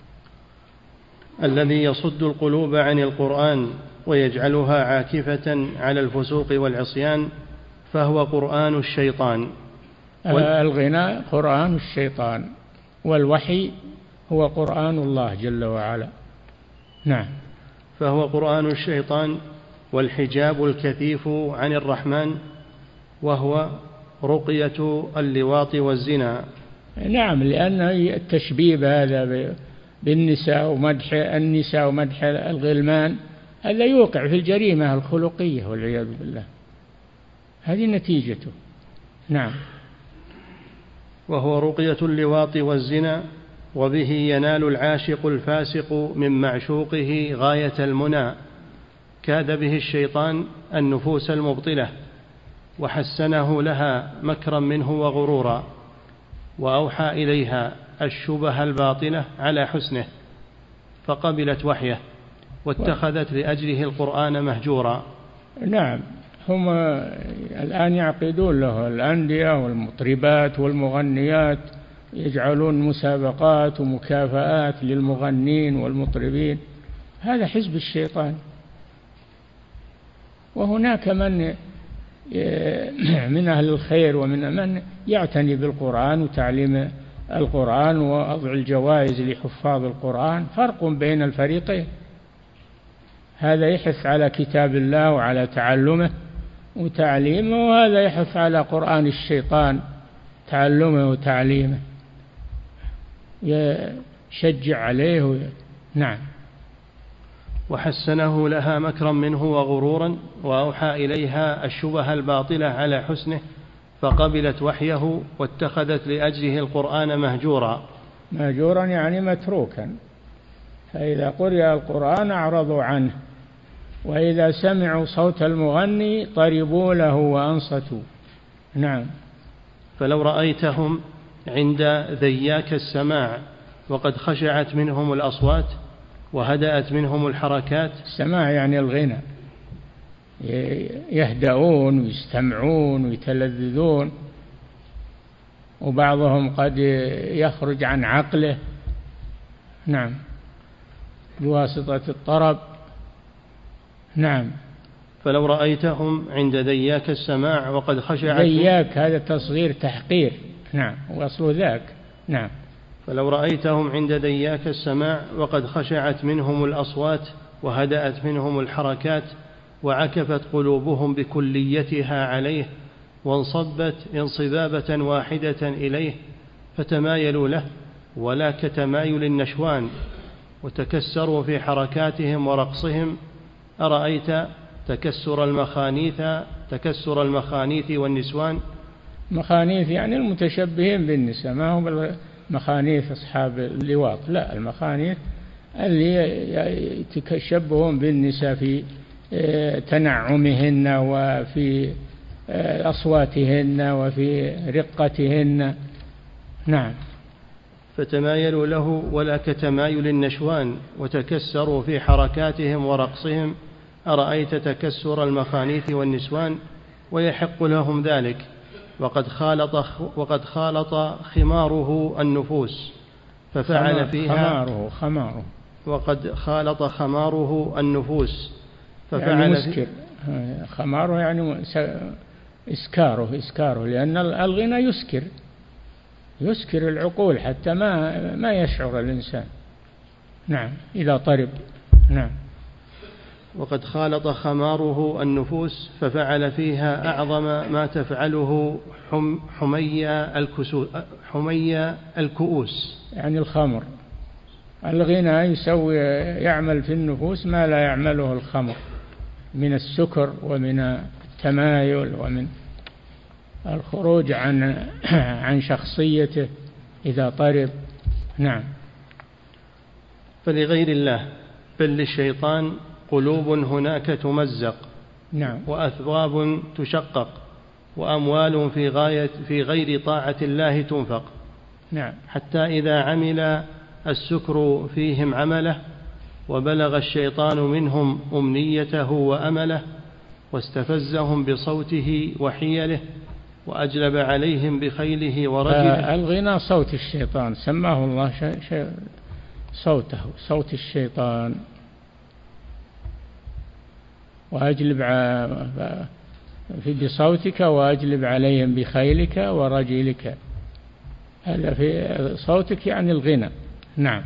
الذي يصد القلوب عن القرآن ويجعلها عاكفة على الفسوق والعصيان فهو قرآن الشيطان. الغناء قرآن الشيطان، والوحي هو قرآن الله جل وعلا. نعم. فهو قرآن الشيطان والحجاب الكثيف عن الرحمن، وهو رقية اللواط والزنا. نعم، لأن التشبيب هذا بالنساء ومدح النساء ومدح الغلمان هذا يوقع في الجريمة الخلقية والعياذ بالله. هذه نتيجته. نعم. وهو رقية اللواط والزنا، وبه ينال العاشق الفاسق من معشوقه غاية المنى. كاد به الشيطان النفوس المبطلة وحسنه لها مكرا منه وغرورا، وأوحى إليها الشبه الباطلة على حسنه فقبلت وحيه واتخذت لأجله القرآن مهجورا. نعم. هم الآن يعقدون له الأندية والمطربات والمغنيات، يجعلون مسابقات ومكافآت للمغنين والمطربين. هذا حزب الشيطان. وهناك من أهل الخير ومن من يعتني بالقرآن وتعليم القرآن ووضع الجوائز لحفاظ القرآن. فرق بين الفريقين، هذا يحث على كتاب الله وعلى تعلمه وتعليمه، وهذا يحث على قرآن الشيطان تعلمه وتعليمه، يشجع عليه. نعم. وحسنه لها مكرا منه وغرورا، وأوحى إليها الشبه الباطلة على حسنه فقبلت وحيه واتخذت لأجله القرآن مهجورا. مهجورا يعني متروكا، فإذا قرئ القرآن أعرضوا عنه، وإذا سمعوا صوت المغني طربوا له وأنصتوا. نعم. فلو رأيتهم عند ذياك السماع وقد خشعت منهم الأصوات وهدأت منهم الحركات؟ السماع يعني الغنى، يهدؤون ويستمعون ويتلذذون، وبعضهم قد يخرج عن عقله، نعم، بواسطة الطرب، نعم. فلو رأيتهم عند ذياك السماع وقد خشعت، ذياك هذا تصغير تحقير، نعم، وأصل ذاك، نعم. فلو رأيتهم عند ذياك السماع وقد خشعت منهم الأصوات وهدأت منهم الحركات وعكفت قلوبهم بكليتها عليه وانصبت انصبابة واحدة إليه فتمايلوا له ولا كتمايل النشوان وتكسروا في حركاتهم ورقصهم، أرأيت تكسر المخانيث والنسوان؟ مخانيث يعني المتشبهين بالنساء، ما هم مخانيث أصحاب اللواط، لا، المخانيث اللي يتشبهون بالنساء في تنعمهن وفي أصواتهن وفي رقتهن، نعم. فتمايلوا له ولا كتمايل النشوان وتكسروا في حركاتهم ورقصهم، أرأيت تكسر المخانيث والنسوان؟ ويحق لهم ذلك وقد خالط خماره النفوس ففعل فيها وقد خالط خماره النفوس ففعل يعني مسكر، خماره يعني إسكاره، لأن الغنى يسكر العقول حتى ما يشعر الإنسان، نعم، إذا طرب، نعم. وقد خالط خماره النفوس ففعل فيها أعظم ما تفعله حمي الكؤوس، يعني الخمر. الغنى يعمل في النفوس ما لا يعمله الخمر من السكر ومن التمايل ومن الخروج عن شخصيته إذا طرب، نعم. فلغير الله بل للشيطان قلوب هناك تمزق، نعم، وأثواب تشقق، وأموال في غير طاعة الله تنفق، نعم، حتى إذا عمل السكر فيهم عمله وبلغ الشيطان منهم أمنيته وأمله واستفزهم بصوته وحيله وأجلب عليهم بخيله ورجله. الغنى صوت الشيطان، سماه الله صوت الشيطان. وأجلب بصوتك وأجلب عليهم بخيلك ورجلك، هذا في صوتك يعني الغنى، نعم.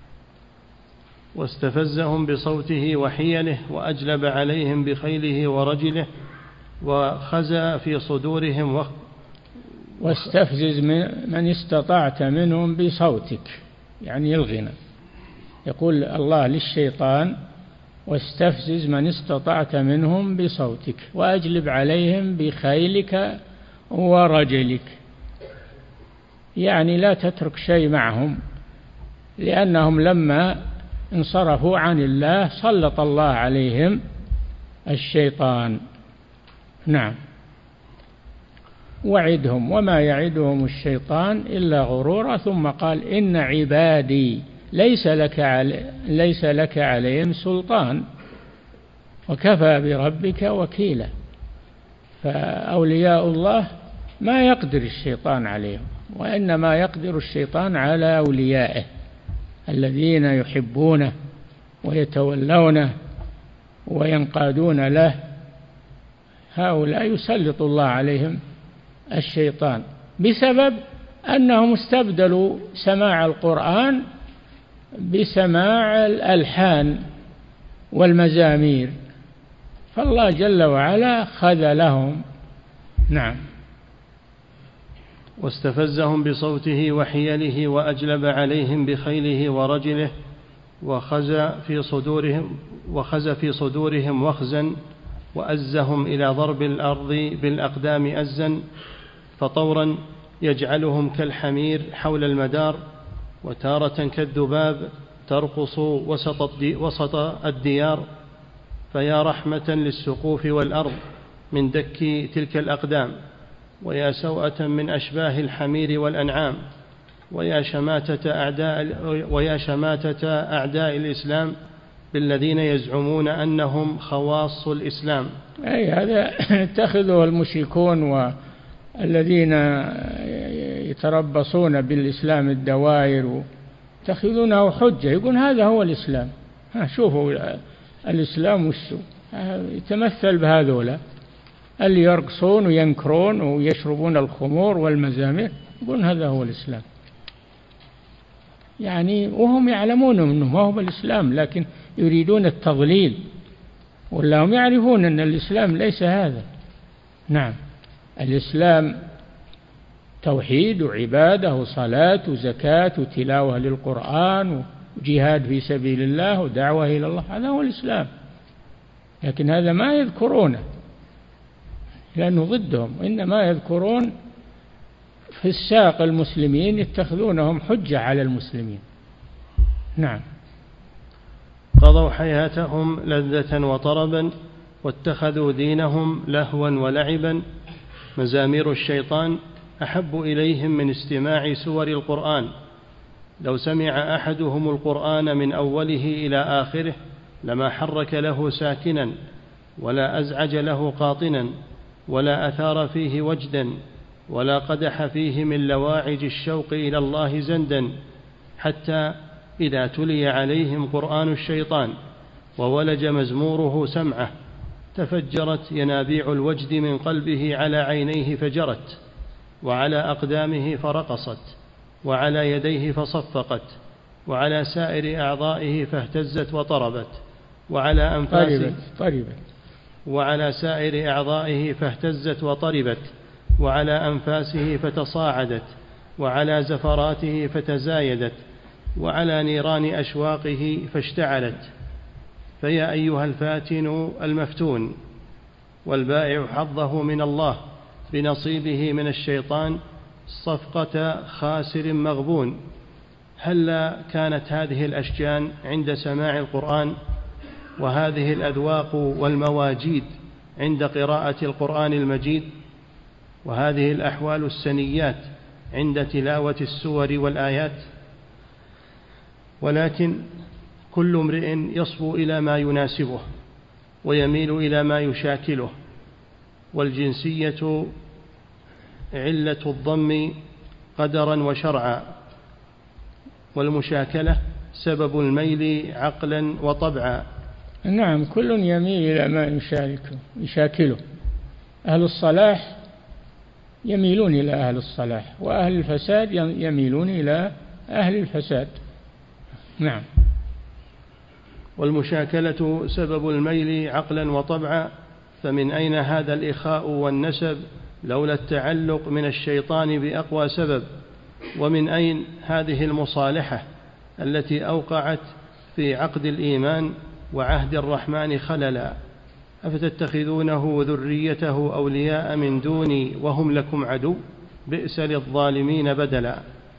واستفزهم بصوته وحيله وأجلب عليهم بخيله ورجله وخزى في صدورهم واستفزز من استطعت منهم بصوتك، يعني الغنى. يقول الله للشيطان واستفزز من استطعت منهم بصوتك وأجلب عليهم بخيلك ورجلك، يعني لا تترك شيء معهم، لأنهم لما انصرفوا عن الله سلط الله عليهم الشيطان، نعم. وعدهم وما يعدهم الشيطان إلا غرورا، ثم قال إن عبادي ليس لك عليهم سلطان وكفى بربك وكيلا. فأولياء الله ما يقدر الشيطان عليهم، وإنما يقدر الشيطان على أوليائه الذين يحبونه ويتولونه وينقادون له، هؤلاء يسلط الله عليهم الشيطان بسبب أنهم استبدلوا سماع القرآن بسماع الألحان والمزامير، فالله جل وعلا خذلهم، نعم. واستفزهم بصوته وحيله وأجلب عليهم بخيله ورجله وخز في صدورهم وخزا وأزهم إلى ضرب الأرض بالأقدام أزا، فطورا يجعلهم كالحمير حول المدار، وتارة كالذباب ترقص وسط الديار، فيا رحمة للسقوف والأرض من دك تلك الأقدام، ويا سوءة من أشباه الحمير والأنعام، ويا شماتة أعداء الإسلام بالذين يزعمون أنهم خواص الإسلام. أي هذا اتخذه المشركون والذين يتربصون بالإسلام الدوائر يتخذونه حجة، يقول هذا هو الإسلام. شوفوا الإسلام وشو يتمثل بهذولا اللي يرقصون وينكرون ويشربون الخمور والمزامير، يقول هذا هو الإسلام. يعني وهم يعلمون أنه ما هو بالإسلام، لكن يريدون التضليل، ولا هم يعرفون أن الإسلام ليس هذا. نعم، الإسلام توحيد وعبادة وصلاة وزكاة وتلاوة للقرآن وجهاد في سبيل الله ودعوة إلى الله، هذا هو الإسلام. لكن هذا ما يذكرونه لأنه ضدهم، إنما يذكرون في الساق المسلمين يتخذونهم حجة على المسلمين. نعم. قضوا حياتهم لذة وطربا واتخذوا دينهم لهوا ولعبا. مزامير الشيطان أحب إليهم من استماع سور القرآن. لو سمع أحدهم القرآن من أوله إلى آخره لما حرك له ساكنا ولا أزعج له قاطنا ولا أثار فيه وجدا ولا قدح فيه من لواعج الشوق إلى الله زندا، حتى إذا تلي عليهم قرآن الشيطان وولج مزموره سمعه تفجرت ينابيع الوجد من قلبه على عينيه فجرت، وعلى أقدامه فرقصت، وعلى يديه فصفقت، وعلى سائر أعضائه فاهتزت وطربت، وعلى أنفاسه وعلى سائر أعضائه فاهتزت وطربت، وعلى أنفاسه فتصاعدت، وعلى زفراته فتزايدت، وعلى نيران أشواقه فاشتعلت. فيا أيها الفاتن المفتون والبائع حظه من الله بنصيبه من الشيطان صفقة خاسر مغبون، هلا كانت هذه الأشجان عند سماع القرآن، وهذه الأذواق والمواجيد عند قراءة القرآن المجيد، وهذه الأحوال السنيات عند تلاوة السور والآيات. ولكن كل امرئ يصبو إلى ما يناسبه ويميل إلى ما يشاكله، والجنسية علة الضم قدرا وشرعا، والمشاكلة سبب الميل عقلا وطبعا. نعم، كل يميل إلى ما يشاكله. أهل الصلاح يميلون إلى أهل الصلاح، وأهل الفساد يميلون إلى أهل الفساد. نعم. والمشاكلة سبب الميل عقلا وطبعا، فمن أين هذا الإخاء والنسب لولا التعلق من الشيطان بأقوى سبب؟ ومن أين هذه المصالحة التي أوقعت في عقد الإيمان وعهد الرحمن خللا؟ أفتتخذونه وذريته أولياء من دوني وهم لكم عدو، بئس للظالمين بدلا.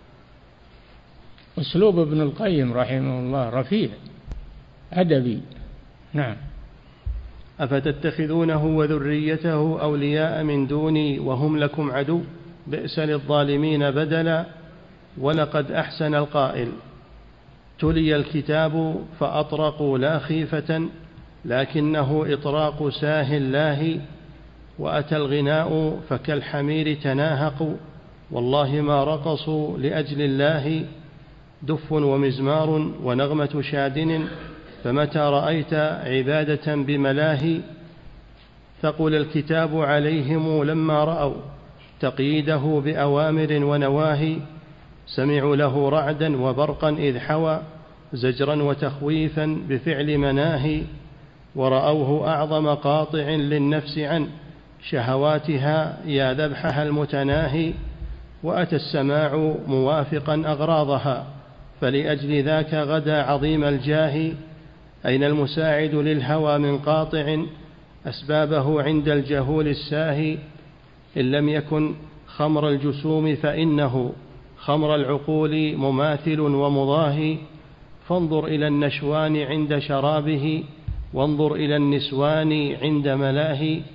أسلوب ابن القيم رحمه الله رفيع أدبي. نعم. أفتتخذونه وذريته أولياء من دوني وهم لكم عدو، بئس للظالمين بدلا. ولقد أحسن القائل: تلي الكتاب فأطرقوا لا خيفة، لكنه إطراق ساه الله. وأتى الغناء فكالحمير تناهقوا، والله ما رقصوا لأجل الله. دف ومزمار ونغمة شادن، فمتى رأيت عبادة بملاهي. ثقل الكتاب عليهم لما رأوا تقييده بأوامر ونواهي. سمعوا له رعدا وبرقا إذ حوى، زجرا وتخويفا بفعل مناهي. ورأوه أعظم قاطع للنفس عن شهواتها يا ذبحها المتناهي. وأتى السماع موافقا أغراضها، فلأجل ذاك غدا عظيم الجاه. أين المساعد للهوى من قاطع أسبابه عند الجهول الساهي. إن لم يكن خمر الجسوم فإنه خمر العقول مماثل ومضاهي. فانظر إلى النشوان عند شرابه، وانظر إلى النسوان عند ملاهي.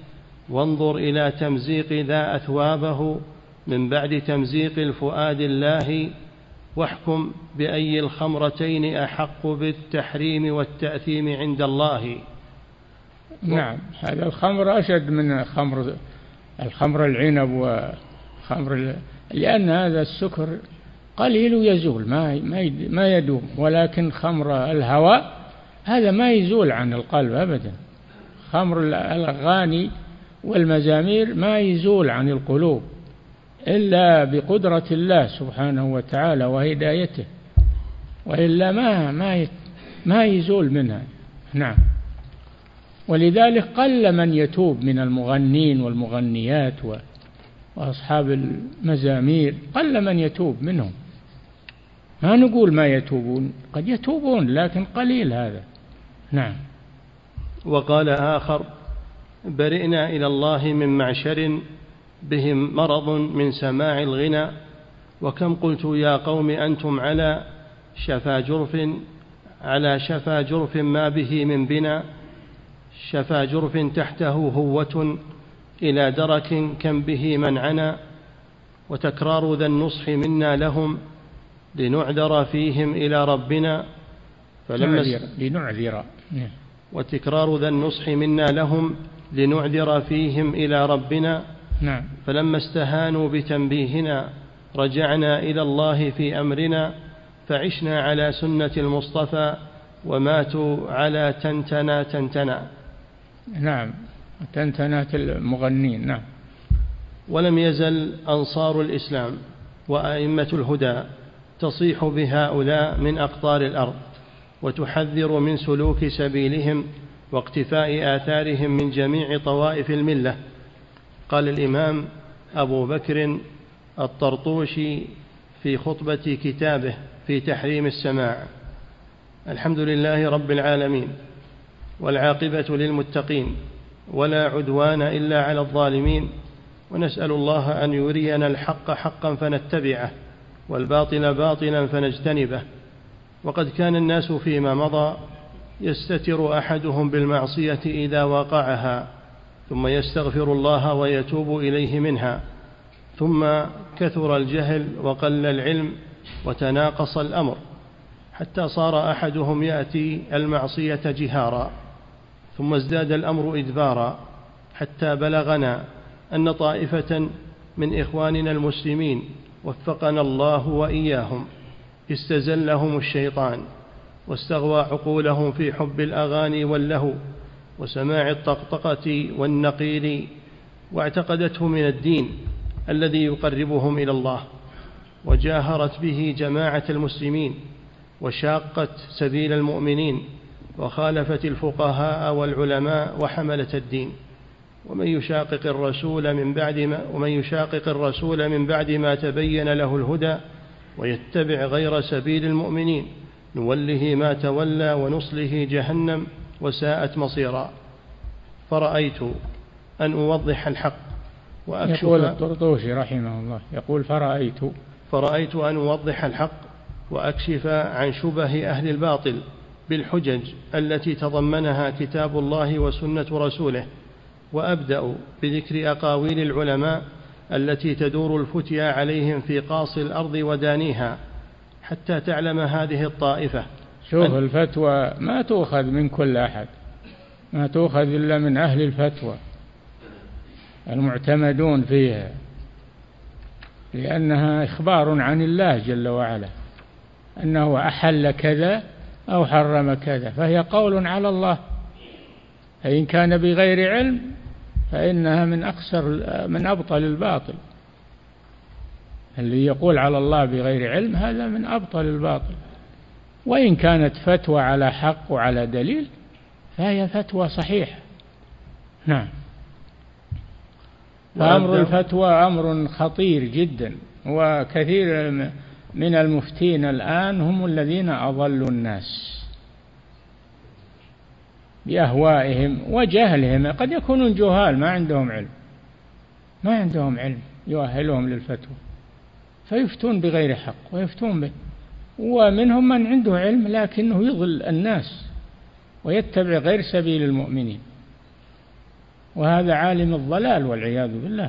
وانظر إلى تمزيق ذا أثوابه من بعد تمزيق الفؤاد الله، واحكم بأي الخمرتين أحق بالتحريم والتأثيم عند الله. نعم، هذا الخمر أشد من الخمر العنب وخمر، لأن هذا السكر قليل يزول ما يدوم، ولكن خمر الهوى هذا ما يزول عن القلب أبدا. خمر الأغاني والمزامير ما يزول عن القلوب إلا بقدرة الله سبحانه وتعالى وهدايته، وإلا ما يزول منها. نعم، ولذلك قل من يتوب من المغنين والمغنيات وأصحاب المزامير، قل من يتوب منهم. ما نقول ما يتوبون، قد يتوبون لكن قليل هذا. نعم. وقال آخر: برئنا إلى الله من معشر بهم مرض من سماع الغنى، وكم قلت يا قوم أنتم على شفا جرف ما به من بنا، شفا جرف تحته هوة إلى درك كم به من عنا، وتكرار ذا النصح منا لهم لنعذر فيهم إلى ربنا، وتكرار ذا النصح منا لهم لنعذر فيهم إلى ربنا. نعم. فلما استهانوا بتنبيهنا رجعنا إلى الله في أمرنا، فعشنا على سنة المصطفى وماتوا على تنتنا. نعم، تنتنات المغنين. نعم. ولم يزل أنصار الإسلام وأئمة الهدى تصيح بهؤلاء من أقطار الأرض، وتحذر من سلوك سبيلهم واقتفاء آثارهم من جميع طوائف الملة. قال الإمام أبو بكر الطرطوشي في خطبة كتابه في تحريم السماع: الحمد لله رب العالمين، والعاقبة للمتقين، ولا عدوان إلا على الظالمين، ونسأل الله أن يرينا الحق حقا فنتبعه والباطل باطلا فنجتنبه. وقد كان الناس فيما مضى يستتر أحدهم بالمعصية إذا وقعها، ثم يستغفر الله ويتوب إليه منها، ثم كثر الجهل وقل العلم وتناقص الأمر، حتى صار أحدهم يأتي المعصية جهارا، ثم ازداد الأمر إدبارا، حتى بلغنا أن طائفة من إخواننا المسلمين وفقنا الله وإياهم استزلهم الشيطان واستغوى عقولهم في حب الأغاني واللهو وسماع الطقطقة والنقيل، واعتقدته من الدين الذي يقربهم إلى الله، وجاهرت به جماعة المسلمين، وشاقت سبيل المؤمنين، وخالفت الفقهاء والعلماء وحملة الدين. ومن يشاقق الرسول من بعد ما تبين له الهدى ويتبع غير سبيل المؤمنين نوله ما تولى ونصله جهنم وساءت مصيرا. فرأيت أن أوضح الحق وأكشف، يقول الطرطوشي رحمه الله، يقول فرأيت أن أوضح الحق وأكشف عن شبه أهل الباطل بالحجج التي تضمنها كتاب الله وسنة رسوله، وأبدأ بذكر أقاويل العلماء التي تدور الفتيا عليهم في قاص الأرض ودانيها، حتى تعلم هذه الطائفة. شوف، الفتوى ما تؤخذ من كل أحد، ما تؤخذ إلا من أهل الفتوى المعتمدون فيها، لأنها إخبار عن الله جل وعلا أنه أحل كذا أو حرم كذا، فهي قول على الله. فإن كان بغير علم فإنها من أبطل الباطل. اللي يقول على الله بغير علم هذا من أبطل الباطل. وإن كانت فتوى على حق وعلى دليل فهي فتوى صحيحة. نعم. فأمر الفتوى أمر خطير جدا، وكثير من المفتين الآن هم الذين أضلوا الناس بأهوائهم وجهلهم. قد يكونون جهال ما عندهم علم يؤهلهم للفتوى، فيفتون بغير حق ويفتون به. ومنهم من عنده علم لكنه يضل الناس ويتبع غير سبيل المؤمنين. وهذا عالم الضلال والعياذ بالله.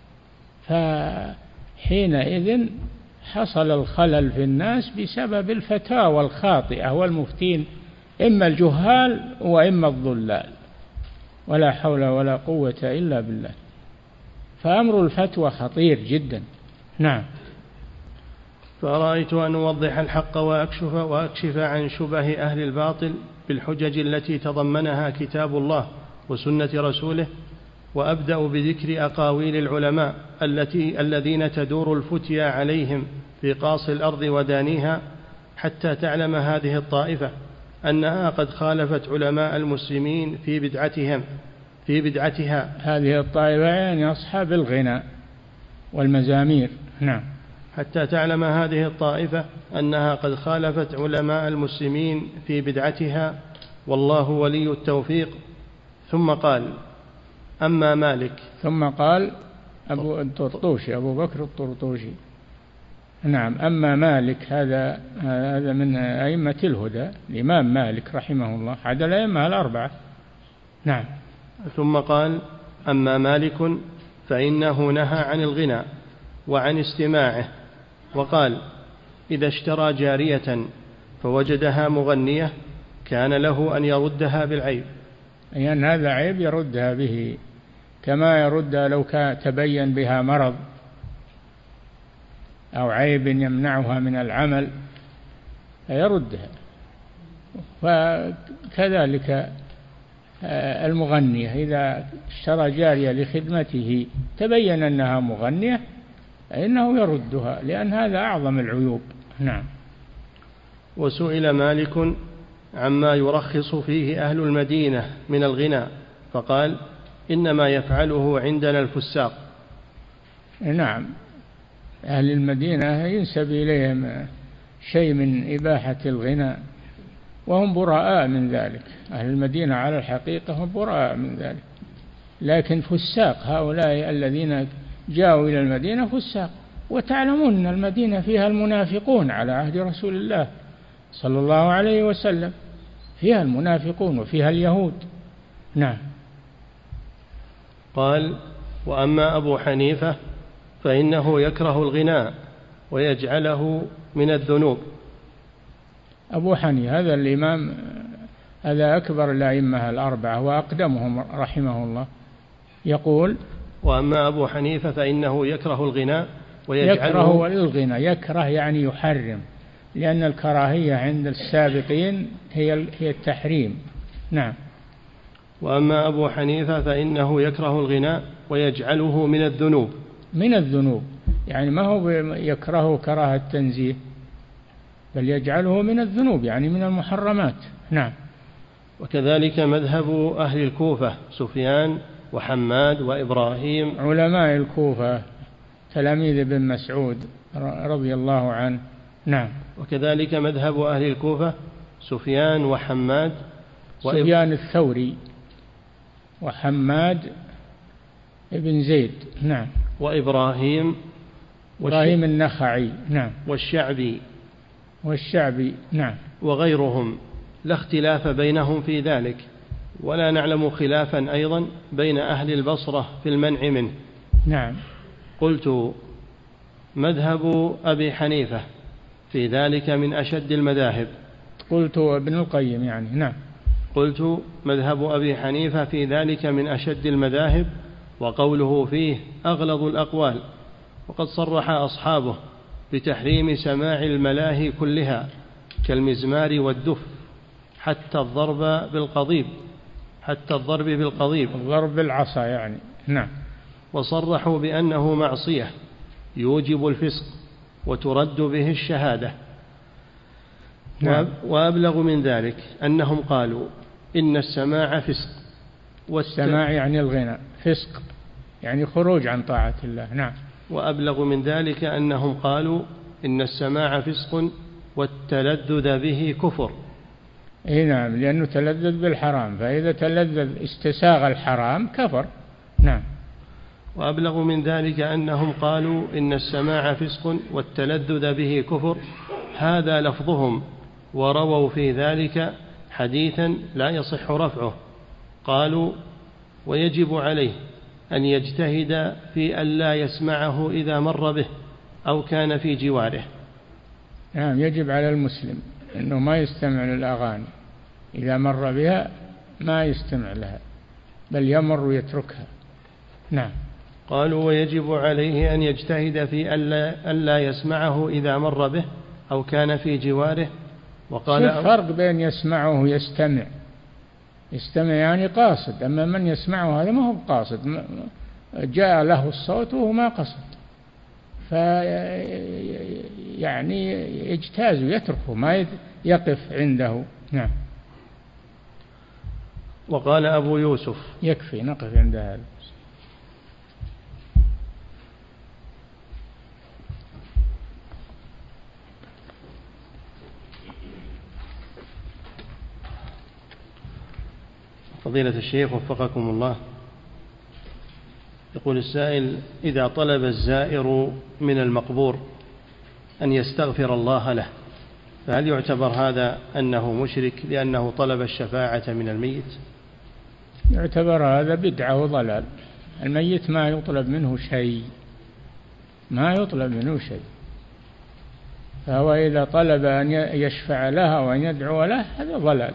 فحينئذ حصل الخلل في الناس بسبب الفتاوى الخاطئة والمفتين، إما الجهال وإما الضلال، ولا حول ولا قوة إلا بالله. فأمر الفتوى خطير جدا. نعم. فأرأيت أن أوضح الحق وأكشف عن شبه أهل الباطل بالحجج التي تضمنها كتاب الله وسنة رسوله، وأبدأ بذكر أقاويل العلماء الذين تدور الفتيا عليهم في قاص الأرض ودانيها، حتى تعلم هذه الطائفة أنها قد خالفت علماء المسلمين في بدعتها. هذه الطائفة يعني أصحاب الغناء والمزامير. نعم. حتى تعلم هذه الطائفة أنها قد خالفت علماء المسلمين في بدعتها، والله ولي التوفيق. ثم قال: أما مالك. ثم قال أبو بكر الطرطوشي. نعم. أما مالك هذا من أئمة الهدى، الإمام مالك رحمه الله، أحد الأئمة الأربعة. نعم. ثم قال: أما مالك فإنه نهى عن الغنى وعن استماعه، وقال: إذا اشترى جارية فوجدها مغنية كان له أن يردها بالعيب، يعني هذا عيب يردها به، كما يردها لو تبين بها مرض أو عيب يمنعها من العمل فيردها. وكذلك المغنية إذا اشترى جارية لخدمته تبين أنها مغنية فإنه يردها، لأن هذا أعظم العيوب. نعم. وسئل مالك عما يرخص فيه أهل المدينة من الغنى، فقال: إنما يفعله عندنا الفساق. نعم. أهل المدينة ينسب إليهم شيء من إباحة الغنى وهم براء من ذلك. أهل المدينة على الحقيقة هم براء من ذلك، لكن فساق هؤلاء الذين جاءوا إلى المدينة فساق. وتعلمون أن المدينة فيها المنافقون على عهد رسول الله صلى الله عليه وسلم، فيها المنافقون وفيها اليهود. نعم. قال: وأما أبو حنيفة فإنه يكره الغناء ويجعله من الذنوب. أبو حنيفة هذا الإمام، هذا أكبر الأئمة الأربعة وأقدمهم رحمه الله، يقول: وأما أبو حنيفة فإنه يكره الغناء ويجعله. يكره الغنى، يكره يعني يحرم، لأن الكراهية عند السابقين هي التحريم. نعم. وأما أبو حنيفة فإنه يكره الغناء ويجعله من الذنوب. من الذنوب يعني ما هو يكره كراهة تنزيه، بل يجعله من الذنوب يعني من المحرمات. نعم. وكذلك مذهب أهل الكوفة سفيان وحماد وإبراهيم، علماء الكوفة تلاميذ ابن مسعود رضي الله عنه. نعم. وكذلك مذهب أهل الكوفة سفيان وحماد سفيان الثوري وحماد ابن زيد. نعم. وإبراهيم النخعي. نعم. والشعبي. نعم. وغيرهم، لا اختلاف بينهم في ذلك، ولا نعلم خلافا أيضا بين أهل البصرة في المنع منه. نعم. قلت: مذهب أبي حنيفة في ذلك من أشد المذاهب. قلت ابن القيم يعني. نعم. قلت: مذهب أبي حنيفة في ذلك من أشد المذاهب، وقوله فيه أغلظ الأقوال، وقد صرح أصحابه بتحريم سماع الملاهي كلها كالمزمار والدف حتى الضرب بالقضيب، الضرب بالعصا يعني. نعم. وصرحوا بأنه معصية يوجب الفسق وترد به الشهادة. نعم. وأبلغ من ذلك أنهم قالوا إن السماع فسق. والسماع يعني الغنى، فسق يعني خروج عن طاعة الله. نعم. وأبلغ من ذلك أنهم قالوا إن السماع فسق والتلذذ به كفر. نعم، لأنه تلذذ بالحرام، فإذا تلذذ استساغ الحرام كفر. نعم. وأبلغ من ذلك أنهم قالوا إن السماع فسق والتلذذ به كفر، هذا لفظهم، ورووا في ذلك حديثا لا يصح رفعه. قالوا: ويجب عليه أن يجتهد في ألا يسمعه إذا مر به أو كان في جواره. نعم، يجب على المسلم أنه ما يستمع للأغاني، إذا مر بها ما يستمع لها بل يمر ويتركها. نعم. قالوا ويجب عليه أن يجتهد في ألا يسمعه إذا مر به أو كان في جواره. وقال فرق بين يسمعه ويستمع. يستمع يعني قاصد، أما من يسمعه هذا ما هو قاصد، جاء له الصوت وهو ما قصد، يعني يجتاز ويتركه ما يقف عنده. نعم. وقال أبو يوسف يكفي نقف عند هذا. فضيلة الشيخ وفقكم الله، يقول السائل: إذا طلب الزائر من المقبور أن يستغفر الله له، فهل يعتبر هذا أنه مشرك لأنه طلب الشفاعة من الميت؟ يعتبر هذا بدعة وضلال. الميت ما يطلب منه شيء، ما يطلب منه شيء، فهو إذا طلب أن يشفع لها وأن يدعو له هذا ضلال.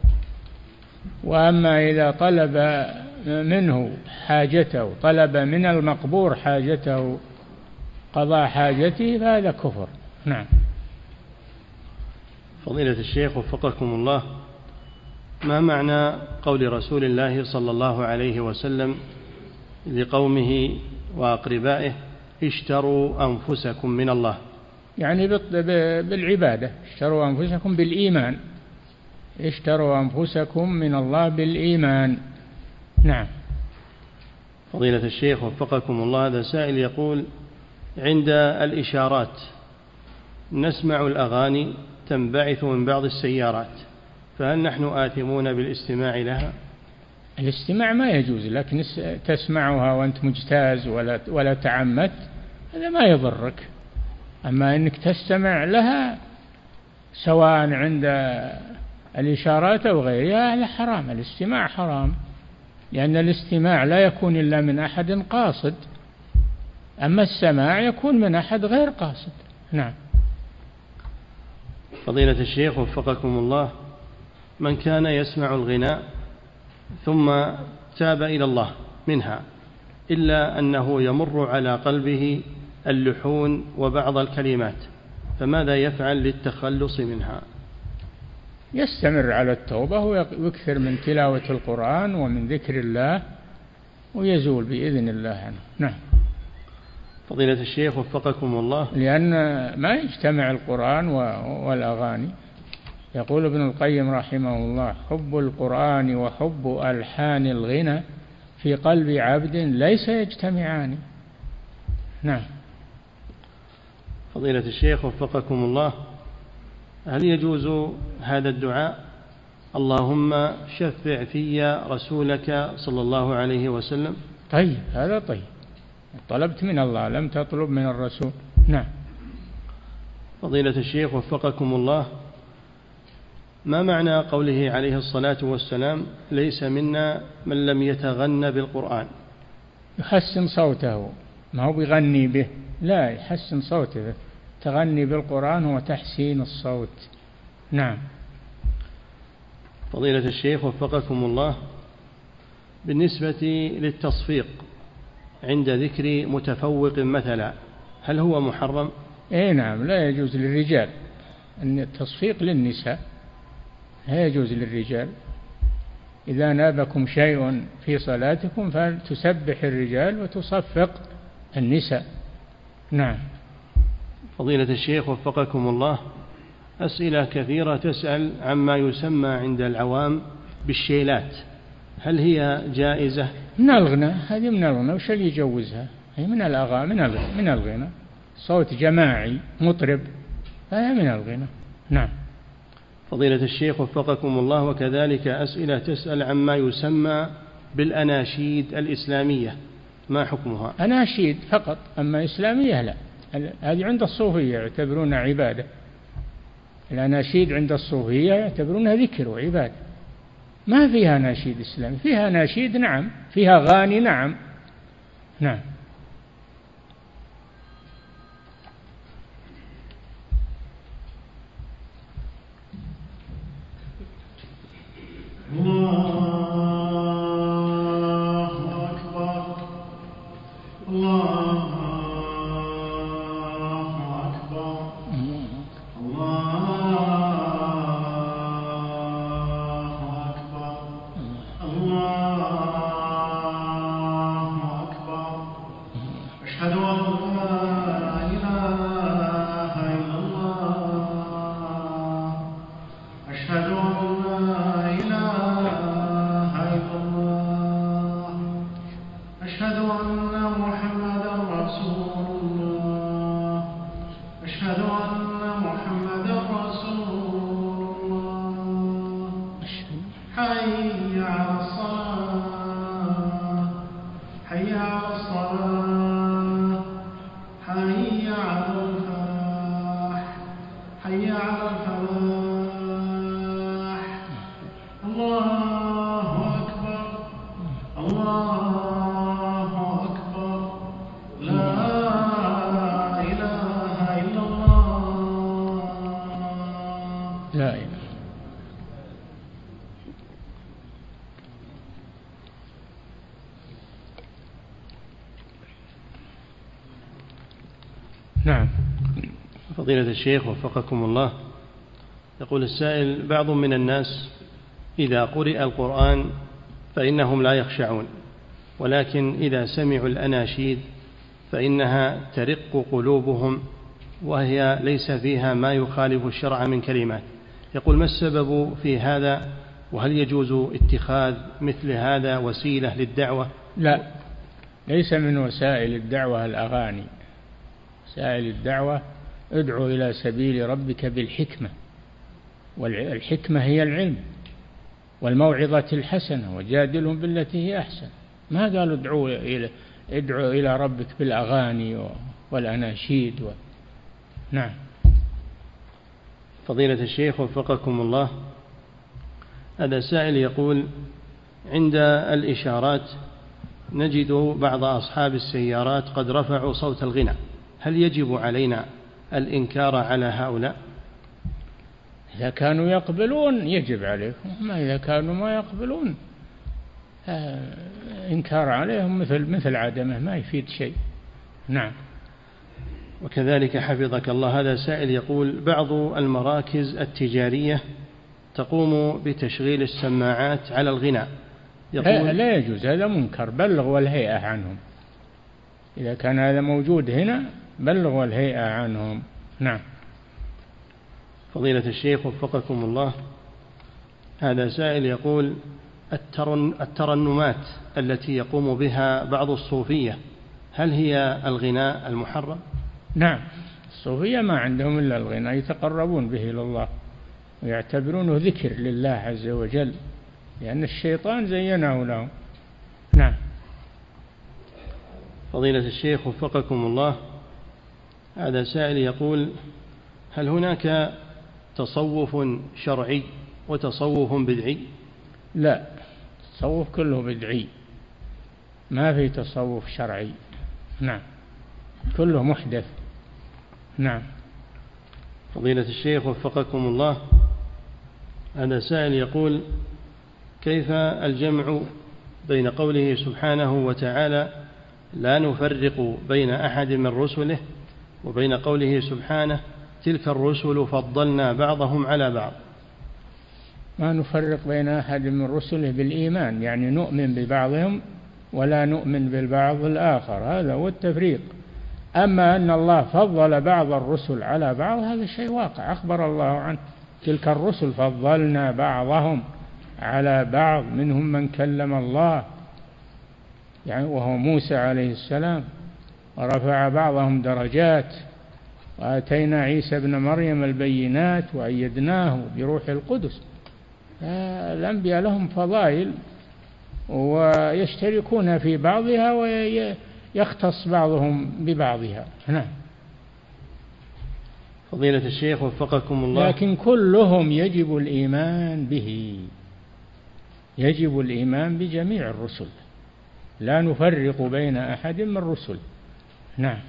وأما إذا طلب منه حاجته، طلب من المقبور حاجته، قضاء حاجته، فهذا كفر. نعم. فضيلة الشيخ وفقكم الله، ما معنى قول رسول الله صلى الله عليه وسلم لقومه وأقربائه: اشتروا أنفسكم من الله؟ يعني بالعبادة، اشتروا أنفسكم بالإيمان، اشتروا أنفسكم من الله بالإيمان. نعم. فضيلة الشيخ وفقكم الله، هذا سائل يقول: عند الإشارات نسمع الأغاني تنبعث من بعض السيارات، فهل نحن آثمون بالاستماع لها؟ الاستماع ما يجوز، لكن تسمعها وأنت مجتاز ولا تعمت هذا ما يضرك. أما أنك تستمع لها سواء عند الإشارات أو غيرها هذا حرام. الاستماع حرام، لأن الاستماع لا يكون إلا من أحد قاصد، أما السماع يكون من أحد غير قاصد. نعم. فضيلة الشيخ وفقكم الله، من كان يسمع الغناء ثم تاب إلى الله منها إلا أنه يمر على قلبه اللحون وبعض الكلمات، فماذا يفعل للتخلص منها؟ يستمر على التوبة ويكثر من تلاوة القرآن ومن ذكر الله ويزول بإذن الله عنه. نعم. فضيلة الشيخ وفقكم الله، لأن ما يجتمع القرآن والأغاني. يقول ابن القيم رحمه الله: حب القرآن وحب ألحان الغنى في قلب عبد ليس يجتمعان. نعم. فضيلة الشيخ وفقكم الله، هل يجوز هذا الدعاء: اللهم شفع في رسولك صلى الله عليه وسلم؟ طيب، هذا طيب، طلبت من الله لم تطلب من الرسول. نعم. فضيلة الشيخ وفقكم الله، ما معنى قوله عليه الصلاة والسلام: ليس منا من لم يتغن بالقرآن؟ يحسن صوته، ما هو بيغني به، لا، يحسن صوته. تغني بالقرآن هو تحسين الصوت. نعم. فضيلة الشيخ وفقكم الله، بالنسبة للتصفيق عند ذكر متفوق مثلا، هل هو محرم؟ اي نعم، لا يجوز للرجال أن التصفيق للنساء، لا يجوز للرجال. إذا نابكم شيء في صلاتكم فلتسبح الرجال وتصفق النساء. نعم. فضيلة الشيخ وفقكم الله، أسئلة كثيرة تسأل عما يسمى عند العوام بالشيلات، هل هي جائزة؟ من الغنى، هذه من الغنى، وش اللي يجوزها؟ هي من الأغاني، من الغنى، صوت جماعي مطرب، هذا من الغنى. نعم. فضيلة الشيخ وفقكم الله، وكذلك أسئلة تسأل عما يسمى بالأناشيد الإسلامية، ما حكمها؟ أناشيد فقط، أما إسلامية لا، هذه عند الصوفية يعتبرونها عبادة. الأناشيد عند الصوفية يعتبرونها ذكر وعبادة. ما فيها نشيد إسلامي، فيها نشيد نعم، فيها غاني نعم. نعم. الله أكبر الله أكبر الله أكبر الله أكبر أشهد أن لا إله إلا الله أشهد أن لا إله إلا الله أشهد أن محمدا رسول الله أشهد أن محمدا رسول الله حي على الصلاة حي على الصلاة حي على الفلاح حي على الفلاح الله أكبر الله أكبر لا إله إلا الله لا إله. نعم. فضيلة الشيخ وفقكم الله، يقول السائل: بعض من الناس إذا قرئ القرآن فإنهم لا يخشعون، ولكن إذا سمعوا الأناشيد فإنها ترق قلوبهم وهي ليس فيها ما يخالف الشرع من كلمات. يقول: ما السبب في هذا؟ وهل يجوز اتخاذ مثل هذا وسيلة للدعوة؟ لا، ليس من وسائل الدعوة الأغاني. وسائل الدعوة ادعو إلى سبيل ربك بالحكمة، والحكمة هي العلم، والموعظة الحسنة، وجادلهم بالتي هي أحسن. ما قالوا ادعو إلى ربك بالأغاني والأناشيد نعم. فضيلة الشيخ وفقكم الله، هذا سائل يقول: عند الإشارات نجد بعض أصحاب السيارات قد رفعوا صوت الغنى، هل يجب علينا الإنكار على هؤلاء؟ إذا كانوا يقبلون يجب عليكم، ما إذا كانوا ما يقبلون إنكار عليهم مثل عدمه، ما يفيد شيء. نعم. وكذلك حفظك الله، هذا سائل يقول: بعض المراكز التجارية تقوم بتشغيل السماعات على الغناء. يقول: لا يجوز، هذا منكر، بلغوا الهيئة عنهم. إذا كان هذا موجود هنا بلغوا الهيئة عنهم. نعم. فضيلة الشيخ وفقكم الله، هذا سائل يقول: الترنمات التي يقوم بها بعض الصوفية هل هي الغناء المحرم؟ نعم، الصوفية ما عندهم إلا الغناء، يتقربون به إلى الله ويعتبرونه ذكر لله عز وجل، لأن الشيطان زينه لهم. نعم. فضيلة الشيخ وفقكم الله، هذا سائل يقول: هل هناك تصوف شرعي وتصوف بدعي؟ لا، التصوف كله بدعي، ما في تصوف شرعي. نعم، كله محدث. نعم. فضيلة الشيخ وفقكم الله، هذا سائل يقول: كيف الجمع بين قوله سبحانه وتعالى: لا نفرق بين أحد من رسله، وبين قوله سبحانه: تلك الرسل فضلنا بعضهم على بعض؟ ما نفرق بين أحد من رسله بالإيمان، يعني نؤمن ببعضهم ولا نؤمن بالبعض الآخر، هذا هو التفريق. أما أن الله فضل بعض الرسل على بعض هذا شيء واقع، أخبر الله عنه: تلك الرسل فضلنا بعضهم على بعض، منهم من كلم الله، يعني وهو موسى عليه السلام، ورفع بعضهم درجات، وآتينا عيسى ابن مريم البينات وأيدناه بروح القدس. الأنبياء لهم فضائل ويشتركون في بعضها ويختص بعضهم ببعضها. نعم. فضيلة الشيخ وفقكم الله، لكن كلهم يجب الإيمان به، يجب الإيمان بجميع الرسل، لا نفرق بين أحد من الرسل. نعم.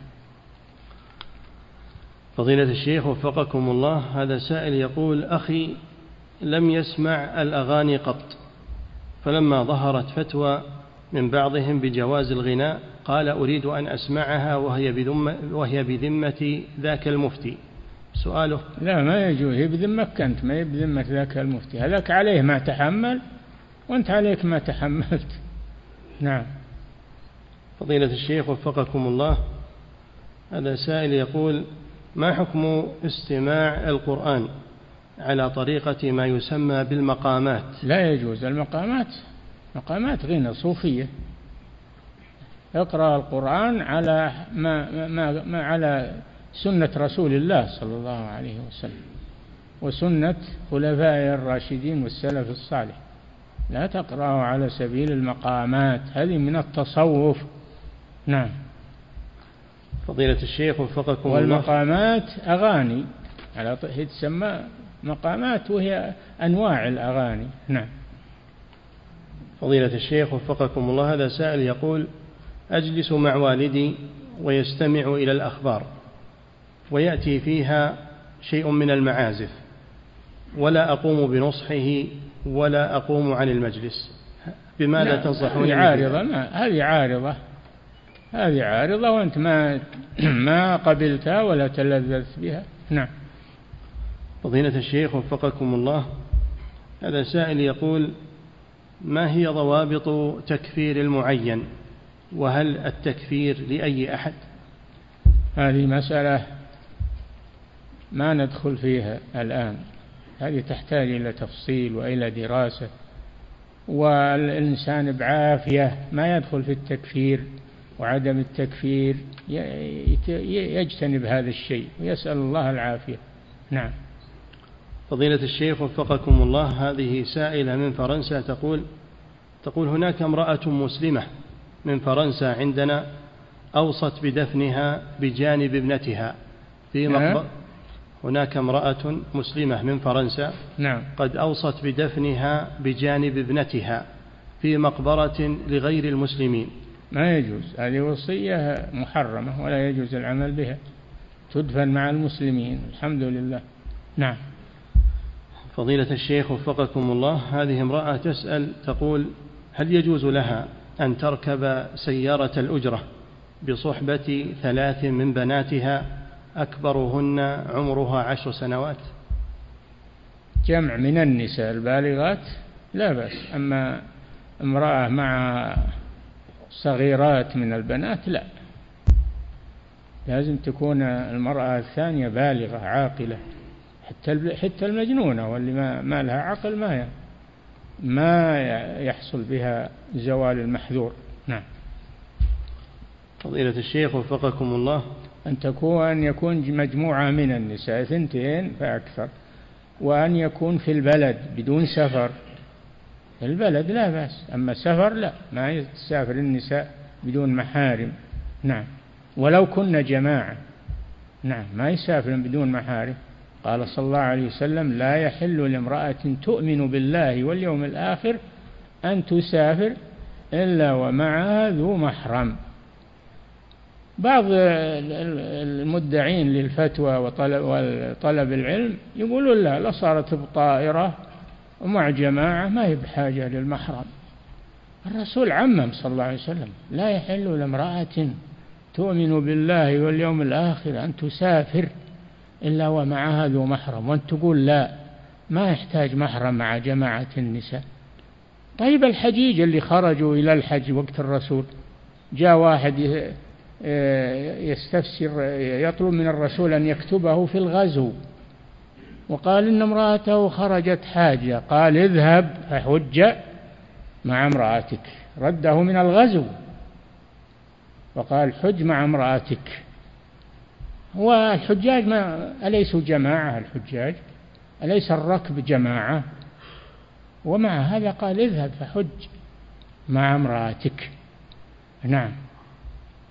فضيلة الشيخ وفقكم الله، هذا سائل يقول: أخي لم يسمع الأغاني قط، فلما ظهرت فتوى من بعضهم بجواز الغناء قال: أريد أن أسمعها وهي بذمة ذاك المفتي. سؤاله: لا، ما يجوز، هي بذمك أنت، ما هي بذمة ذاك المفتي. هذاك عليه ما تحمل وأنت عليك ما تحملت. نعم. فضيلة الشيخ وفقكم الله، هذا سائل يقول: ما حكم استماع القرآن على طريقة ما يسمى بالمقامات؟ لا يجوز. المقامات مقامات غنى صوفية. اقرأ القرآن على ما على سنة رسول الله صلى الله عليه وسلم وسنة خلفائه الراشدين والسلف الصالح، لا تقرأه على سبيل المقامات، هذه من التصوف. نعم. فضيلة الشيخ وفقكم الله، والمقامات أغاني هي تسمى مقامات، وهي أنواع الأغاني. نعم. فضيلة الشيخ وفقكم الله، هذا سائل يقول: أجلس مع والدي ويستمع إلى الأخبار ويأتي فيها شيء من المعازف ولا أقوم بنصحه ولا أقوم عن المجلس، بماذا تنصحوني؟ هذه عارضة وأنت ما قبلتها ولا تلذذت بها. نعم. فضيلة الشيخ وفقكم الله، هذا سائل يقول: ما هي ضوابط تكفير المعين، وهل التكفير لأي أحد؟ هذه مسألة ما ندخل فيها الآن، هذه تحتاج إلى تفصيل وإلى دراسة، والإنسان بعافية ما يدخل في التكفير وعدم التكفير، يجتنب هذا الشيء ويسأل الله العافية. نعم. فضيلة الشيخ وفقكم الله، هذه سائلة من فرنسا تقول: هناك امرأة مسلمة من فرنسا عندنا أوصت بدفنها بجانب ابنتها في مقبرة. هناك امرأة مسلمة من فرنسا، نعم، قد أوصت بدفنها بجانب ابنتها في مقبرة لغير المسلمين. ما يجوز، هذه وصية محرمة ولا يجوز العمل بها، تدفن مع المسلمين. الحمد لله. نعم. فضيلة الشيخ وفقكم الله، هذه امرأة تسأل تقول: هل يجوز لها أن تركب سيارة الأجرة بصحبة 3 من بناتها أكبرهن عمرها 10 سنوات؟ جمع من النساء البالغات لا بأس، أما امرأة مع صغيرات من البنات لا، لازم تكون المرأة الثانية بالغة عاقلة، حتى المجنونة واللي ما لها عقل ما يحصل بها زوال المحذور. نعم. فضيلة الشيخ وفقكم الله، أن يكون مجموعة من النساء 2 فأكثر، وأن يكون في البلد بدون سفر. في البلد لا بأس، أما السفر لا، ما يسافر النساء بدون محارم. نعم. ولو كنا جماعة، نعم، ما يسافر بدون محارم. قال صلى الله عليه وسلم: لا يحل لامرأة تؤمن بالله واليوم الآخر أن تسافر إلا ومعها ذو محرم. بعض المدعين للفتوى وطلب العلم يقولون لا صارت بطائرة ومع جماعة ما هي بحاجة للمحرم. الرسول عمم صلى الله عليه وسلم: لا يحل لامرأة تؤمن بالله واليوم الآخر أن تسافر إلا ومعها ذو محرم، وأنت تقول لا ما يحتاج محرم مع جماعة النساء. طيب الحجيج اللي خرجوا إلى الحج وقت الرسول، جاء واحد يستفسر يطلب من الرسول أن يكتبه في الغزو، وقال إن امرأته خرجت حاجة، قال: اذهب فحج مع امرأتك. رده من الغزو وقال: حج مع امرأتك. والحجاج أليسوا جماعة؟ الحجاج أليس الركب جماعة؟ ومع هذا قال: اذهب فحج مع امرأتك. نعم.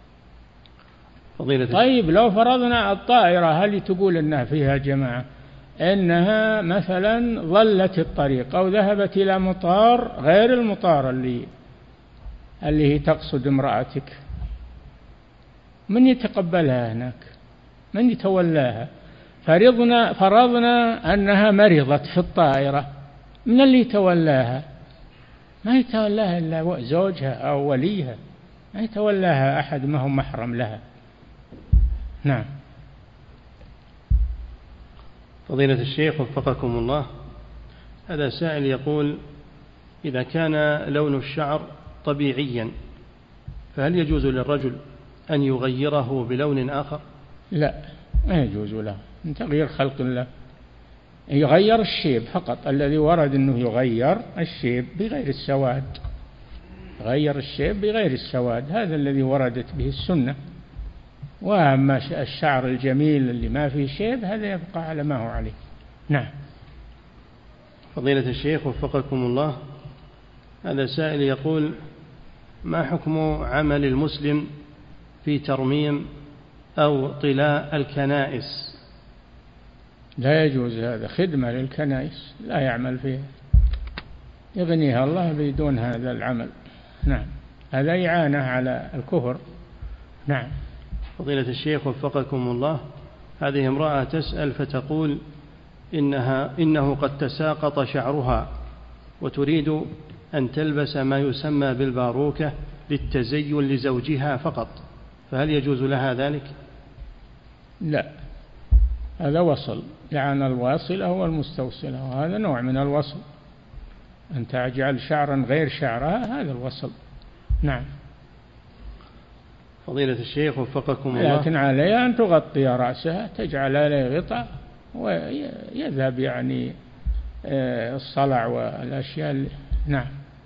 طيب لو فرضنا الطائرة هل تقول أنها فيها جماعة؟ إنها مثلا ظلت الطريق أو ذهبت إلى مطار غير المطار اللي هي تقصد امرأتك، من يتقبلها هناك؟ من يتولاها؟ فرضنا أنها مرضت في الطائرة، من اللي يتولاها؟ ما يتولاها إلا زوجها أو وليها، ما يتولاها أحد ما هو محرم لها. نعم. فضيلة الشيخ وفقكم الله، هذا سائل يقول: إذا كان لون الشعر طبيعيا فهل يجوز للرجل أن يغيره بلون آخر؟ لا، ما يجوز له من تغيير خلق الله. يغير الشيب فقط، الذي ورد أنه يغير الشيب بغير السواد، غير الشيب بغير السواد، هذا الذي وردت به السنة. وأما الشعر الجميل اللي ما فيه شيب هذا يبقى على ما هو عليه. نعم. فضيلة الشيخ وفقكم الله، هذا سائل يقول: ما حكم عمل المسلم في ترميم أو طلاء الكنائس؟ لا يجوز، هذا خدمة للكنائس، لا يعمل فيها، يغنيها الله بدون هذا العمل. نعم، هذا إعانة على الكفر. نعم. فضيلة الشيخ وفقكم الله، هذه امرأة تسأل فتقول إنه قد تساقط شعرها وتريد أن تلبس ما يسمى بالباروكة للتزين لزوجها فقط، فهل يجوز لها ذلك؟ لا، هذا وصل، لعن الواصلة والمستوصلة، وهذا نوع من الوصل، أن تجعل شعرا غير شعرها، هذا الوصل. نعم. فضيلة الشيخ وفقكم الله، لكن عليها أن تغطي رأسها، تجعل عليه غطاء ويذهب يعني الصلع والأشياء. نعم.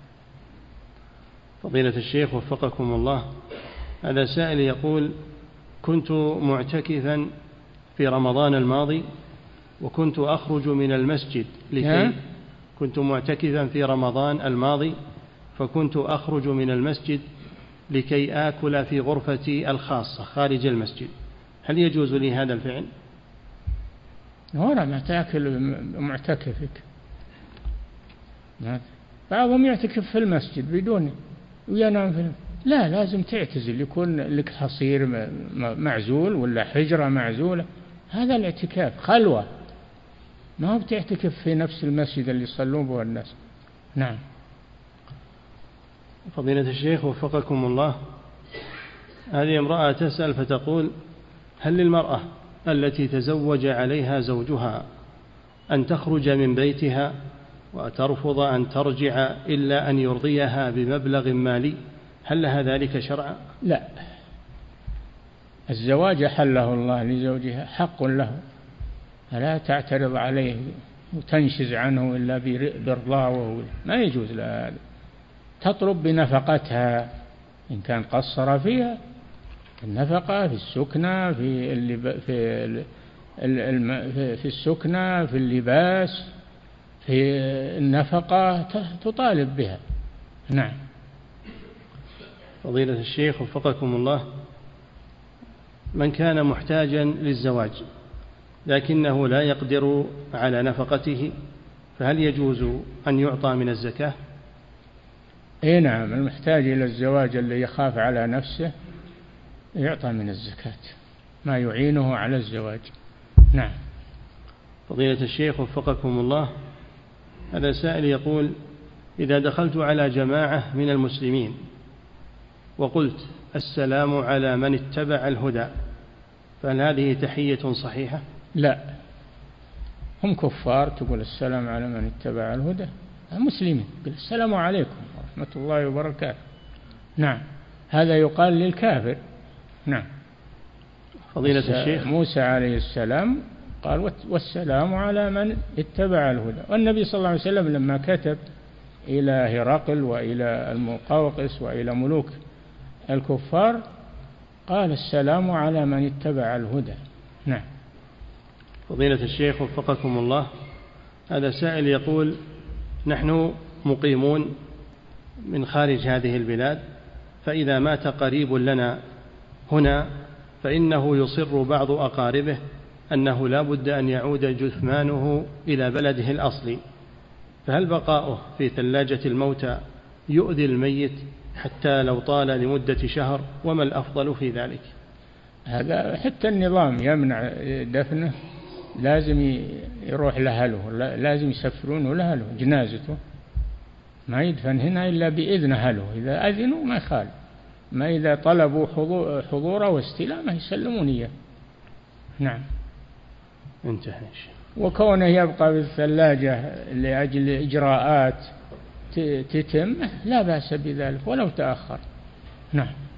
فضيلة الشيخ وفقكم الله، هذا سائل يقول: كنت معتكفا في رمضان الماضي وكنت أخرج من المسجد كنت معتكفا في رمضان الماضي فكنت أخرج من المسجد لكي آكل في غرفتي الخاصة خارج المسجد، هل يجوز لي هذا الفعل؟ هنا ما تأكل معتكفك، بعضهم يعتكف في المسجد بدون وينام في لا، لازم تعتزل، يكون لك حصير معزول ولا حجرة معزولة، هذا الاعتكاف خلوة، ما هو بتعتكف في نفس المسجد اللي يصلون به الناس. نعم. فضيلة الشيخ وفقكم الله، هذه امرأة تسأل فتقول: هل للمرأة التي تزوج عليها زوجها أن تخرج من بيتها وترفض أن ترجع إلا أن يرضيها بمبلغ مالي، هل لها ذلك شرعا؟ لا، الزواج حله الله لزوجها، حق له، فلا تعترض عليه وتنشز عنه إلا برضاه، ما يجوز لها هذا. تطلب بنفقتها إن كان قصر فيها، النفقة في السكنة، في السكنة، في اللباس، في النفقة، تطالب بها. نعم. فضيلة الشيخ وفقكم الله، من كان محتاجا للزواج لكنه لا يقدر على نفقته، فهل يجوز أن يعطى من الزكاة؟ اي نعم، المحتاج إلى الزواج اللي يخاف على نفسه يعطى من الزكاة ما يعينه على الزواج. نعم. فضيلة الشيخ وفقكم الله، هذا سائل يقول: إذا دخلت على جماعة من المسلمين وقلت السلام على من اتبع الهدى، فهل هذه تحية صحيحة؟ لا، هم كفار، تقول السلام على من اتبع الهدى، مسلمين قل السلام عليكم ورحمة الله وبركاته. نعم، هذا يقال للكافر. نعم. فضيلة الشيخ، موسى عليه السلام قال والسلام على من اتبع الهدى، والنبي صلى الله عليه وسلم لما كتب إلى هرقل وإلى المقوقس وإلى ملوك الكفار قال السلام على من اتبع الهدى. نعم. فضيلة الشيخ وفقكم الله، هذا سائل يقول: نحن مقيمون من خارج هذه البلاد، فإذا مات قريب لنا هنا فإنه يصر بعض أقاربه أنه لا بد أن يعود جثمانه إلى بلده الأصلي، فهل بقاؤه في ثلاجة الموتى يؤذي الميت حتى لو طال لمدة شهر؟ وما الأفضل في ذلك؟ هذا حتى النظام يمنع دفنه، لازم يروح لأهله، لازم يسفرونه لأهله جنازته، ما يدفن هنا إلا بإذن أهله، إذا أذنوا ما يخالف، ما إذا طلبوا حضوره واستلامه يسلمون إياه. نعم. انتهى. وكونه يبقى بالثلاجة لأجل إجراءات تتم لا بأس بذلك ولو تأخر. نعم.